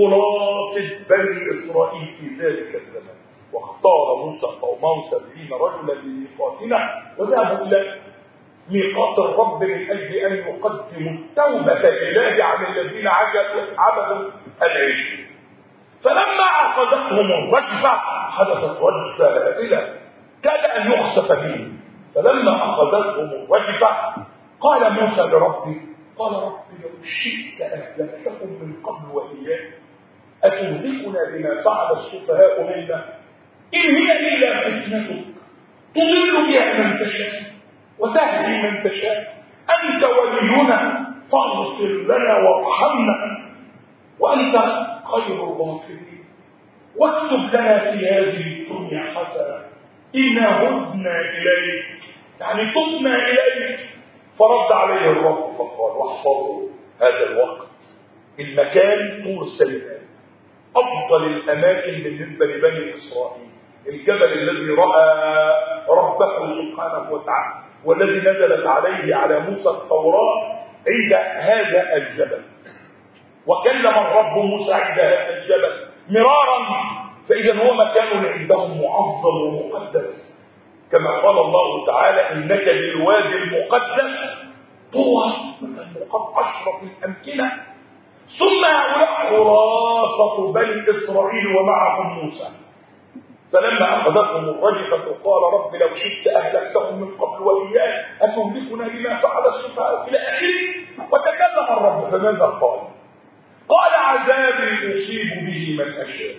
خلاصة بني إسرائيل في ذلك الزمان. واختار موسى قومه 70 رجلا لميقاتنا، وذهبوا إلى ميقات الرب من أجل أن يقدموا التوبة لله عن الذين عبدوا العجل. فلما أخذتهم الرجفة، حدثت رجفة هائلة كاد أن يخسف بهم. فلما أخذتهم الرجفة قال موسى لربي: قال ربي لو شئت أهلكتهم من قبل وإياك أتهلكنا بما فعل السفهاء منا؟ إن هي إلا فتنتك تضل بها من تشاء وتهدي من تشاء، أنت ولينا فاغفر لنا وارحمنا وأنت خير الغافرين، واكتب لنا في هذه الدنيا حسنة إنا هدنا إليك، يعني تبنا إليك. فرد عليه الرب فقال: واحفظوا هذا الوقت، المكان طور سيناء، أفضل الأماكن بالنسبة لبني إسرائيل، الجبل الذي رأى ربه سبحانه وتعالى والذي نزلت على موسى التوراة عند هذا الجبل. وكلم الرب موسى عند هذا الجبل مرارا، فإذا هو مكان عندهم معظم ومقدس، كما قال الله تعالى: إنك بالوادي المقدس طوى، مكان مقدس أشرف الأمكنة. ثم هؤلاء خلاصة بني إسرائيل ومعهم موسى. فلما أخذتهم الرجفة قال: رب لو شئت أهلكتهم من قبل وإياك أتهلكنا بما فعل السفهاء إلى آخره. وتكلم الرب فماذا قال؟ قال: عذابي أصيب به من أشاء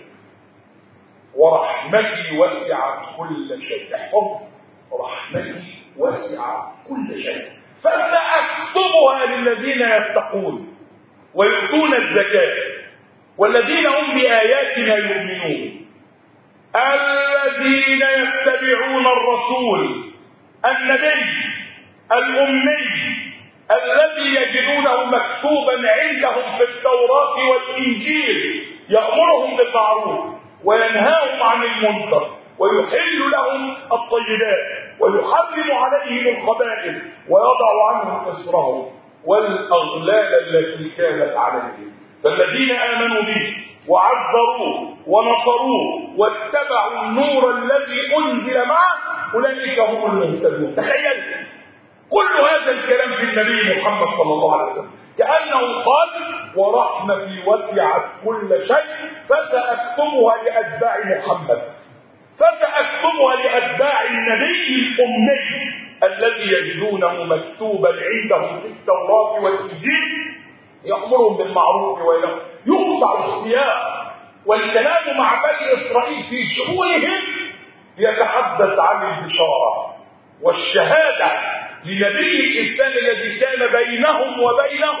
ورحمتي وسعت كل شيء. احفظ: رحمتي وسعت كل شيء، فسأكتبها للذين يتقون ويؤتون الزكاة والذين هم بآياتنا يؤمنون، الذين يتبعون الرسول النبي الأمي الذي يجدونه مكتوبا عندهم في التوراة والإنجيل، يأمرهم بالمعروف وينهاهم عن المنكر ويحل لهم الطيبات ويحرم عليهم الخبائث ويضع عنهم إصرهم والأغلال التي كانت عليهم. فالذين آمنوا به وعذروه ونصروه واتبعوا النور الذي أنزل معه أولئك هم المهتدون. تخيل كل هذا الكلام في النبي محمد صلى الله عليه وسلم، كأنه قال: ورحمتي وسعت كل شيء فسأكتبها لأتباع محمد، فسأكتبها لأتباع النبي الأمي الذي يجدونه مكتوبا عندهم في التوراة والإنجيل يأمرهم بالمعروف وينهى، يقطع السياق والكلام مع بني إسرائيل في شؤونهم يتحدث عن البشارة والشهادة لنبي الإسلام الذي كان بينهم وبينه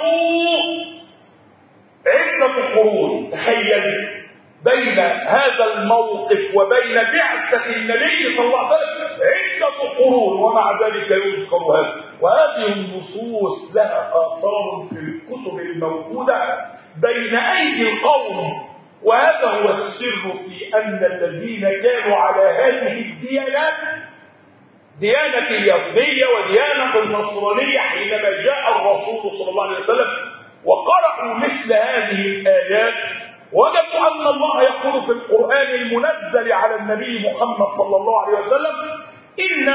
عدة قرون. تخيل بين هذا الموقف وبين بعثة النبي صلى الله عليه وسلم عدة قرون، ومع ذلك يذكر هذا. وهذه النصوص لها آثار في الكتب الموجودة بين أيدي القوم، وهذا هو السر في أن الذين كانوا على هذه الديانات، ديانة اليهودية وديانة النصرانية، حينما جاء الرسول صلى الله عليه وسلم وقرأوا مثل هذه الآيات وجدوا أن الله يقول في القرآن المنزل على النبي محمد صلى الله عليه وسلم إن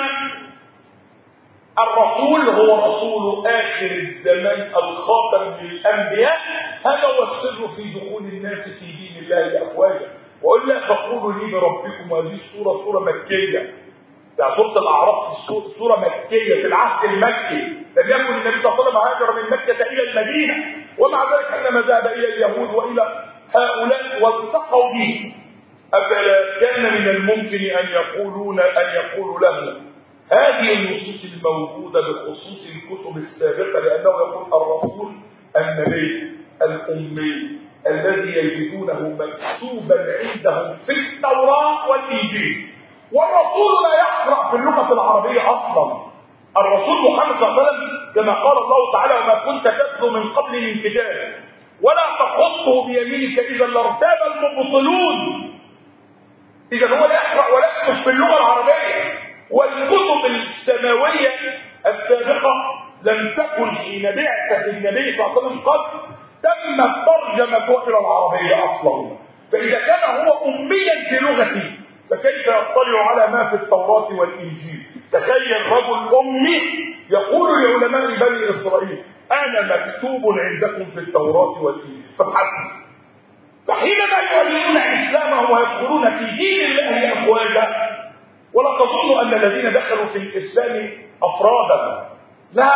الرسول هو رسول آخر الزمان الخاتم للأنبياء. هذا هو السر في دخول الناس في دين الله أفواجا. وإلا فقولوا لي بربكم. هذه السورة سورة مكية، يعني سورة الأعراف سورة مكية في العهد المكي، لم يكن النبي صلى الله عليه وسلم هاجر من مكة إلى المدينة، ومع ذلك حينما ذهب إلى اليهود وإلى هؤلاء والتقوا به، أفلا كان من الممكن أن يقولوا له هذه النصوص الموجودة بخصوص الكتب السابقة، لأنه يقول الرسول النبي الأمي الذي يجدونه مكتوبا عندهم في التوراة والإنجيل، والرسول لا يقرأ في اللغة العربية أصلا. الرسول محمد صلى الله عليه وسلم كما قال الله تعالى وما كنت تتلو من قبل من كتاب ولا تخطه بيمينك إذا لارتاب المبطلون. إذا هو لا يقرأ ولا يكتب في اللغة العربية، والكتب السماوية السابقة لم تكن حين بعثة النبي صلى الله عليه وسلم قد تمت ترجمة إلى العربية أصلا. فإذا كان هو أميا في لغته فكيف يطلع على ما في التوراة والإنجيل؟ تخيل رجل أمي يقول لعلماء بني إسرائيل أنا مكتوب عندكم في التوراة والإنجيل فابحثوا. فحينما يعلنون إسلامهم ويدخلون في دين الله أفواجا، ولا تظنوا أن الذين دخلوا في الإسلام أفرادا، لا،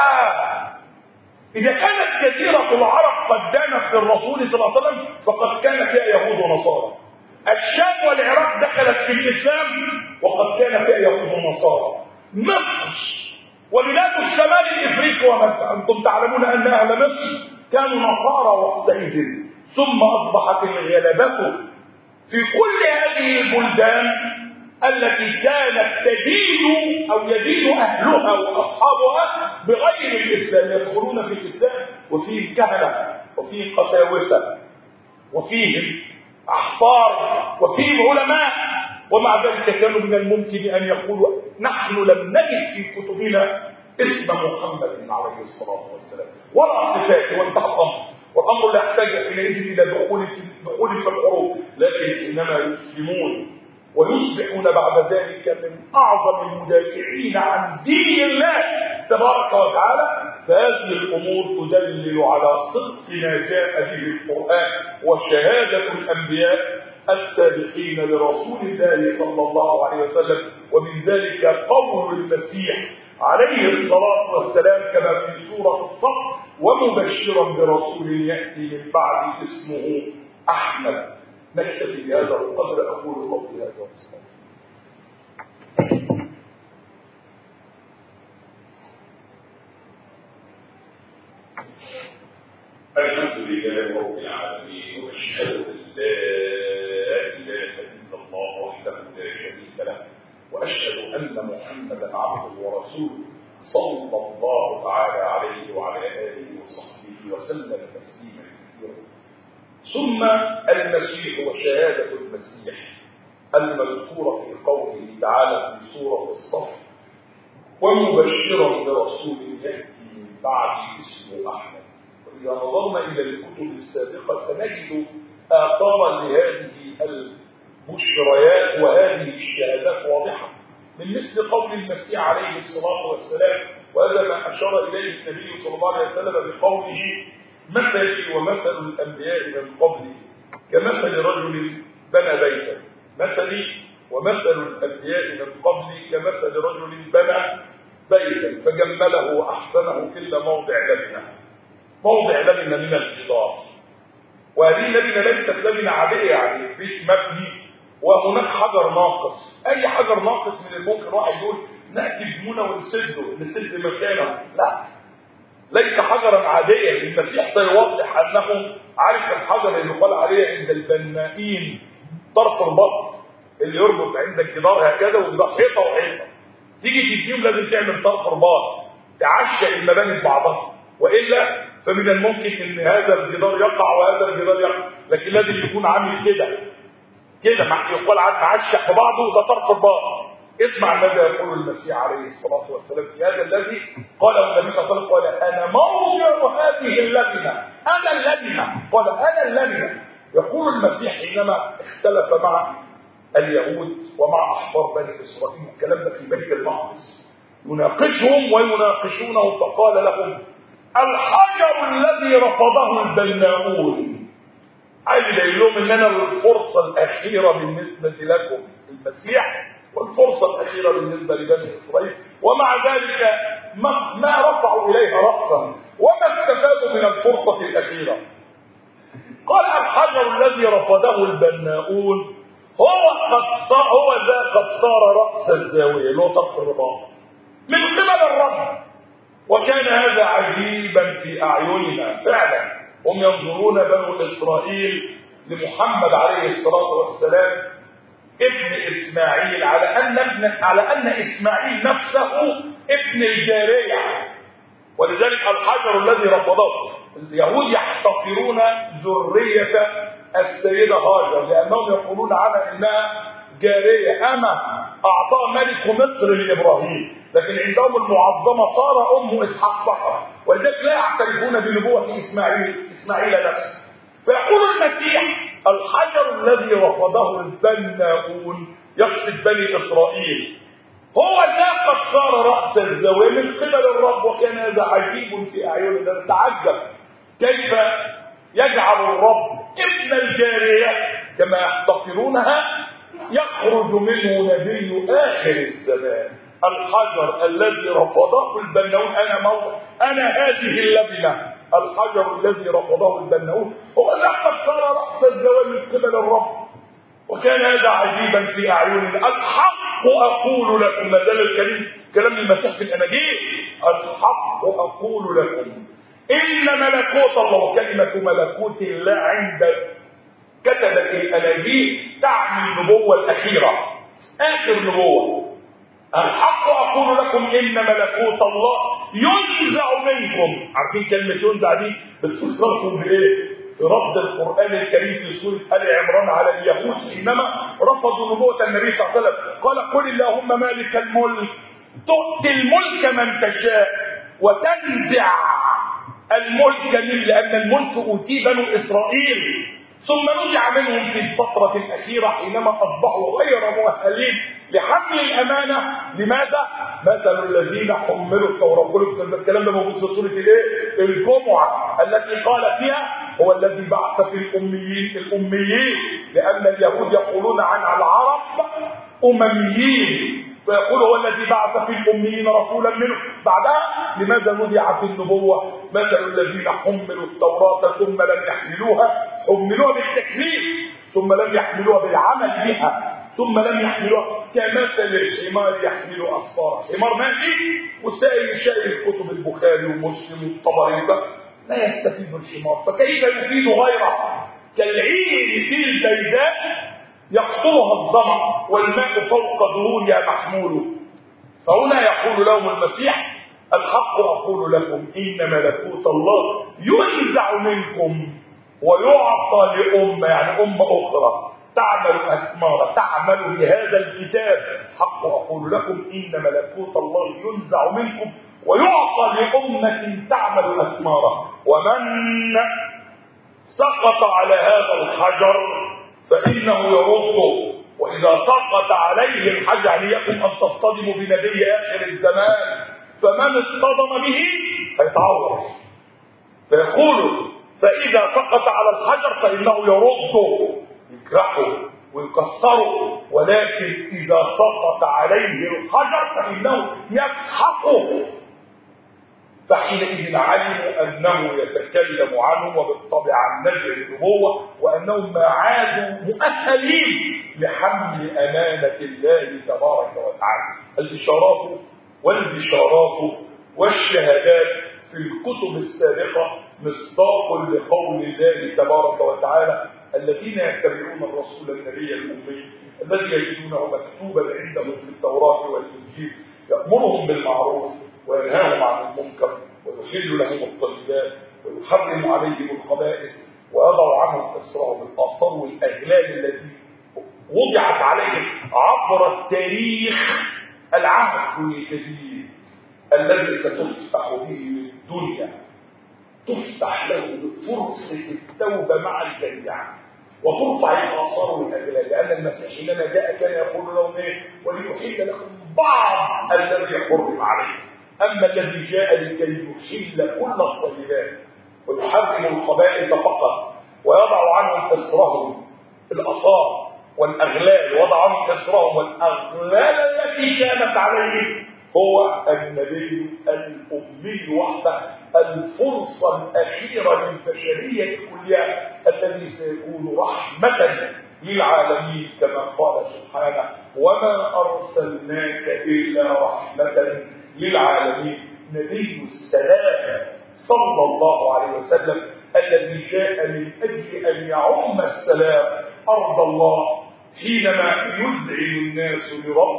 إذا كانت جزيرة العرب قد دانت للرسول صلى الله عليه وسلم فقد كان فيها يهود ونصارى. الشام والعراق دخلت في الإسلام وقد كان فيها يهود ونصارى. مصر وبلاد الشمال الإفريقي وأنتم تعلمون أن أهل مصر كانوا نصارى وقتئذ، ثم أصبحت الغلبة في كل هذه البلدان التي كانت تدين أو يدين أهلها وأصحابها بغير الإسلام، يدخلون في الإسلام وفيهم كهنة وفيهم قساوسة وفيهم أحبار وفيهم علماء، ومع ذلك كانوا من الممكن أن يقولوا نحن لم نجد في كتبنا اسم محمد عليه الصلاة والسلام ولا صفاته، وانتهى الأمر، والأمر لا يحتاج حينئذ إلى دخول في الحروب، لكن إنما يسلمون ويصبحون بعد ذلك من أعظم المدافعين عن دين الله تبارك وتعالى. فهذه الأمور تدلل على صدق ما جاء به القرآن وشهادة الأنبياء السابقين لرسول الله صلى الله عليه وسلم. ومن ذلك قول المسيح عليه الصلاة والسلام كما في سورة الصف ومبشرا برسول يأتي من بعد اسمه أحمد. نكتفي بهذا القدر. أقول قولي هذا والسلام. الحمد لله رب العالمين، واشهد ان لا اله الا الله وحده لا شريك له، واشهد ان محمدا عبده ورسوله صلى الله تعالى عليه وعلى اله وصحبه وسلم تسليما كثيرا. ثم المسيح وشهاده المسيح المذكوره في قوله تعالى في سوره الصف ومبشرا برسول ياتي من بعد اسمه احمد. إذا نظرنا إلى الكتب السابقة سنجد آثارا لهذه البشريات وهذه الشهادات واضحة، من مثل قول المسيح عليه الصلاة والسلام، وهذا ما أشار إليه النبي صلى الله عليه وسلم بقوله مثلي ومثل الأنبياء من قبلي كمثل رجل بنى بيتا. مثلي ومثل الأنبياء من قبلي كمثل رجل بنى بيتا فجمله وأحسنه إلا موضع لبنة من الجدار. وهذه اللبنة ليست لبنة عادية، يعني بيت مبني وهناك حجر ناقص. أي حجر ناقص من الممكن واحد يقول نأتي بمنى ونسد مكانه، لا، ليس حجرا عاديا. المسيح سيوضح أنه عارف الحجر اللي قال عليه عند البنائين طرف البط اللي يربط عند الجدار هكذا، ويبقى حيطة وحيطة، تيجي تبنيهم لازم تعمل طرف رباط تعشق المباني ببعضها، وإلا فمن الممكن ان هذا الجدار يقع وهذا الجدار يقع، لكن لازم يكون عامل كده يقال عنه معشق ببعضه، ده طرف الباط. اسمع ماذا يقول المسيح عليه الصلاة والسلام في هذا الذي قاله النبي صلى الله عليه وسلم، قال أنا موضع هذه اللبنة، أنا اللبنة، قال أنا اللبنة. يقول المسيح حينما اختلف مع اليهود ومع أحبار بني إسرائيل، والكلام ده في بيت المقدس، يناقشهم ويناقشونه، فقال لهم الحجر الذي رفضه البناؤون. عايز يقول لهم ان انا الفرصه الاخيره بالنسبه لكم المسيح، والفرصه الاخيره بالنسبه لبني اسرائيل، ومع ذلك ما رفعوا اليها راسا وما استفادوا من الفرصه الاخيره. قال الحجر الذي رفضه البناؤون هو ذا قد صار راس الزاويه، اللي هو طرف الرباط من قبل الرب، وكان هذا عجيبا في أعيننا. فعلا هم ينظرون بنو إسرائيل لمحمد عليه الصلاة والسلام ابن إسماعيل على أن إسماعيل نفسه ابن الجارية، ولذلك الحجر الذي رفضه اليهود يحتقرون ذرية السيدة هاجر، لأنهم يقولون عنها إنها جارية أما أعطاها ملك مصر لإبراهيم، لكن عندهم المعظمة صار أم إسحاق فقط، ولذلك لا يعترفون بنبوة إسماعيل نفسه. فيقول المسيح الحجر الذي رفضه البناؤون، يقصد بني إسرائيل، هو ذا قد صار رأس الزاوية من قبل الرب، وكان هذا عجيب في أعيننا. نتعجب كيف يجعل الرب ابن الجارية كما يحتقرونها يخرج منه نبي آخر الزمان. الحجر الذي رفضه البناؤون أنا هذه اللبنة. الحجر الذي رفضه البناؤون هو لقد صار رأس الزوال من قبل الرب، وكان هذا عجيبا في أعيننا. الحق أقول لكم، ما زال الكريم كلام المسيح في الأناجيل، الحق أقول لكم إن ملكوت الله، وكلمة ملكوت الله عند كتبت الأناجيل تعني النبوة الأخيرة، آخر نبوة. الحق أقول لكم إن ملكوت الله ينزع منكم. عارفين كلمة ينزع دي بتفكركم بإيه؟ في رد القرآن الكريم في سورة آل عمران على اليهود حينما رفضوا نبوة النبي صلى الله عليه وسلم. قال قل اللهم مالك الملك تؤتي الملك من تشاء وتنزع الملك لأن الملك أوتي بنو إسرائيل، ثم نزع منهم في الفترة الأخيرة حينما أصبحوا غير مؤهلين لحمل الأمانة. لماذا؟ مثل الذين حملوا التوراة. كل الكلام ده موجود في سورة الجمعة التي قال فيها هو الذي بعث في الأميين، لأن اليهود يقولون عن العرب أمميين، فيقول هو الذي بعث في الأميين رسولا منه. بعدها لماذا نزع في النبوة؟ مثل الذين حملوا التوراة ثم لم يحملوها، حملوها بالتكليف ثم لم يحملوها بالعمل بها، ثم لم يحملوها كمثل الحمار يحمل أسفارا. حمار ماشي وسائل كتب البخاري ومسلم والطبري لا يستفيد الحمار، فكيف يفيد غيره؟ كالعين في البيداء يقتلها الظمأ والماء فوق ظهورها محمول. فهنا يقول لهم المسيح الحق أقول لكم إن ملكوت الله ينزع منكم ويعطى لأمة، يعني أمة أخرى تعمل أثمارا، تعمل بهذا الكتاب. حق أقول لكم إن ملكوت الله ينزع منكم ويعطى لأمة تعمل أثمارا. ومن سقط على هذا الحجر فإنه يرده، وإذا سقط عليه الحجر يعني يكن أن تصطدم بنبي آخر الزمان، فمن اصطدم به هيتعور. فيقول فإذا سقط على الحجر فإنه يرده، يكرهه ويكسره، ولكن إذا سقط عليه الحجر فإنه يسحقه. فحينئذ علموا أنه يتكلم عنهم وبالطبع عن نزع النبوة، وأنهم ما عادوا مؤهلين لحمل أمانة الله تبارك وتعالى. الإشارات والبشارات والشهادات في الكتب السابقة مصداق لقول الله تبارك وتعالى: الذين يتبعون الرسول النبي الأمي الذي يجدونه مكتوبا عندهم في التوراة والإنجيل يأمرهم بالمعروف وينهاهم عن المنكر ويحل لهم الطيبات ويحرم عليهم الخبائث ويضع عنهم إصرهم الآثار والأغلال التي وضعت عليهم عبر التاريخ. العهد الجديد الذي ستفتح به للدنيا تفتح له فرصة التوبة مع الجميع وترفع الآثار والأغلال، لأن المسيح حينما جاء كان يقول لهم إيه؟ وليحل لكم بعض الذي حرم عليه. أما الذي جاء لكي يحل كل الطيبات ويحرم الخبائث فقط ويضع عنهم إصرهم الآثار والأغلال، وضع عنهم إصرهم والأغلال التي كانت عليهم، هو النبي الأمي وحده الفرصة الأخيرة للبشرية كلها الذي سيكون رحمة للعالمين كما قال سبحانه: وما أرسلناك إلا رحمة للعالمين. نبي السلام صلى الله عليه وسلم الذي جاء من أجل أن يعم السلام أرض الله حينما يذعن الناس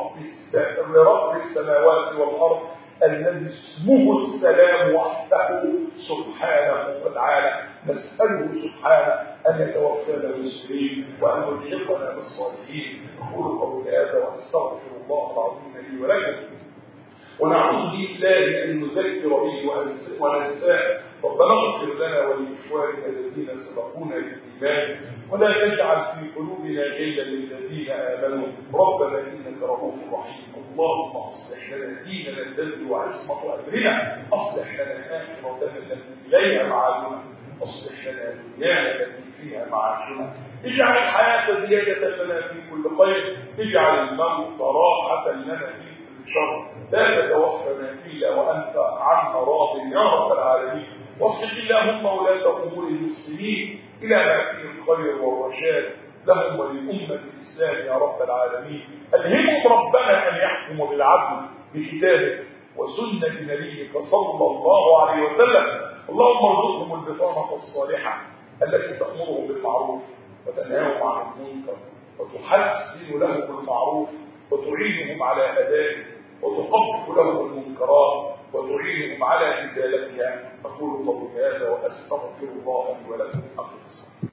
لرب السماوات والأرض الذي اسمه السلام وحده سبحانه وتعالى. نسأله سبحانه أن يتوفانا مسلمين وأن يلحقنا بالصالحين. أقول قولي هذا وأستغفر الله العظيم لي ولكم، ونعوذ بالله أن نذكر به وننساه. ربنا اغفر لنا ولإخواننا الذين سبقونا بالإيمان ولا تجعل في قلوبنا غلا للذين آمنوا ربنا إنك رؤوف رحيم. اللهم أصلح لنا ديننا الذي وعصمة أمرنا، أصلح لنا آخرتنا التي إليها معادنا، أصلح لنا دنيانا التي فيها معاشنا، اجعل الحياة زيادة لنا في كل خير، اجعل الموت راحة لنا في شر، لا تتوفنا إلا وأنت عنا راض يا رب العالمين. واصلح اللهم ولاة أمور المسلمين إلى ما فيه الخير والرشاد لهم وللأمة الإسلام يا رب العالمين. ألهمهم ربنا أن يحكموا بالعدل بكتابك وسنة نبيك صلى الله عليه وسلم. اللهم ارزقهم البطانة الصالحة التي تأمرهم بالمعروف وتنهاهم عن المنكر وتحسن لهم المعروف وتعينهم على أدائه وتقبح لهم المنكرات وتعينهم على إزالتها. أقول قولي هذا وأستغفر الله لي ولكم.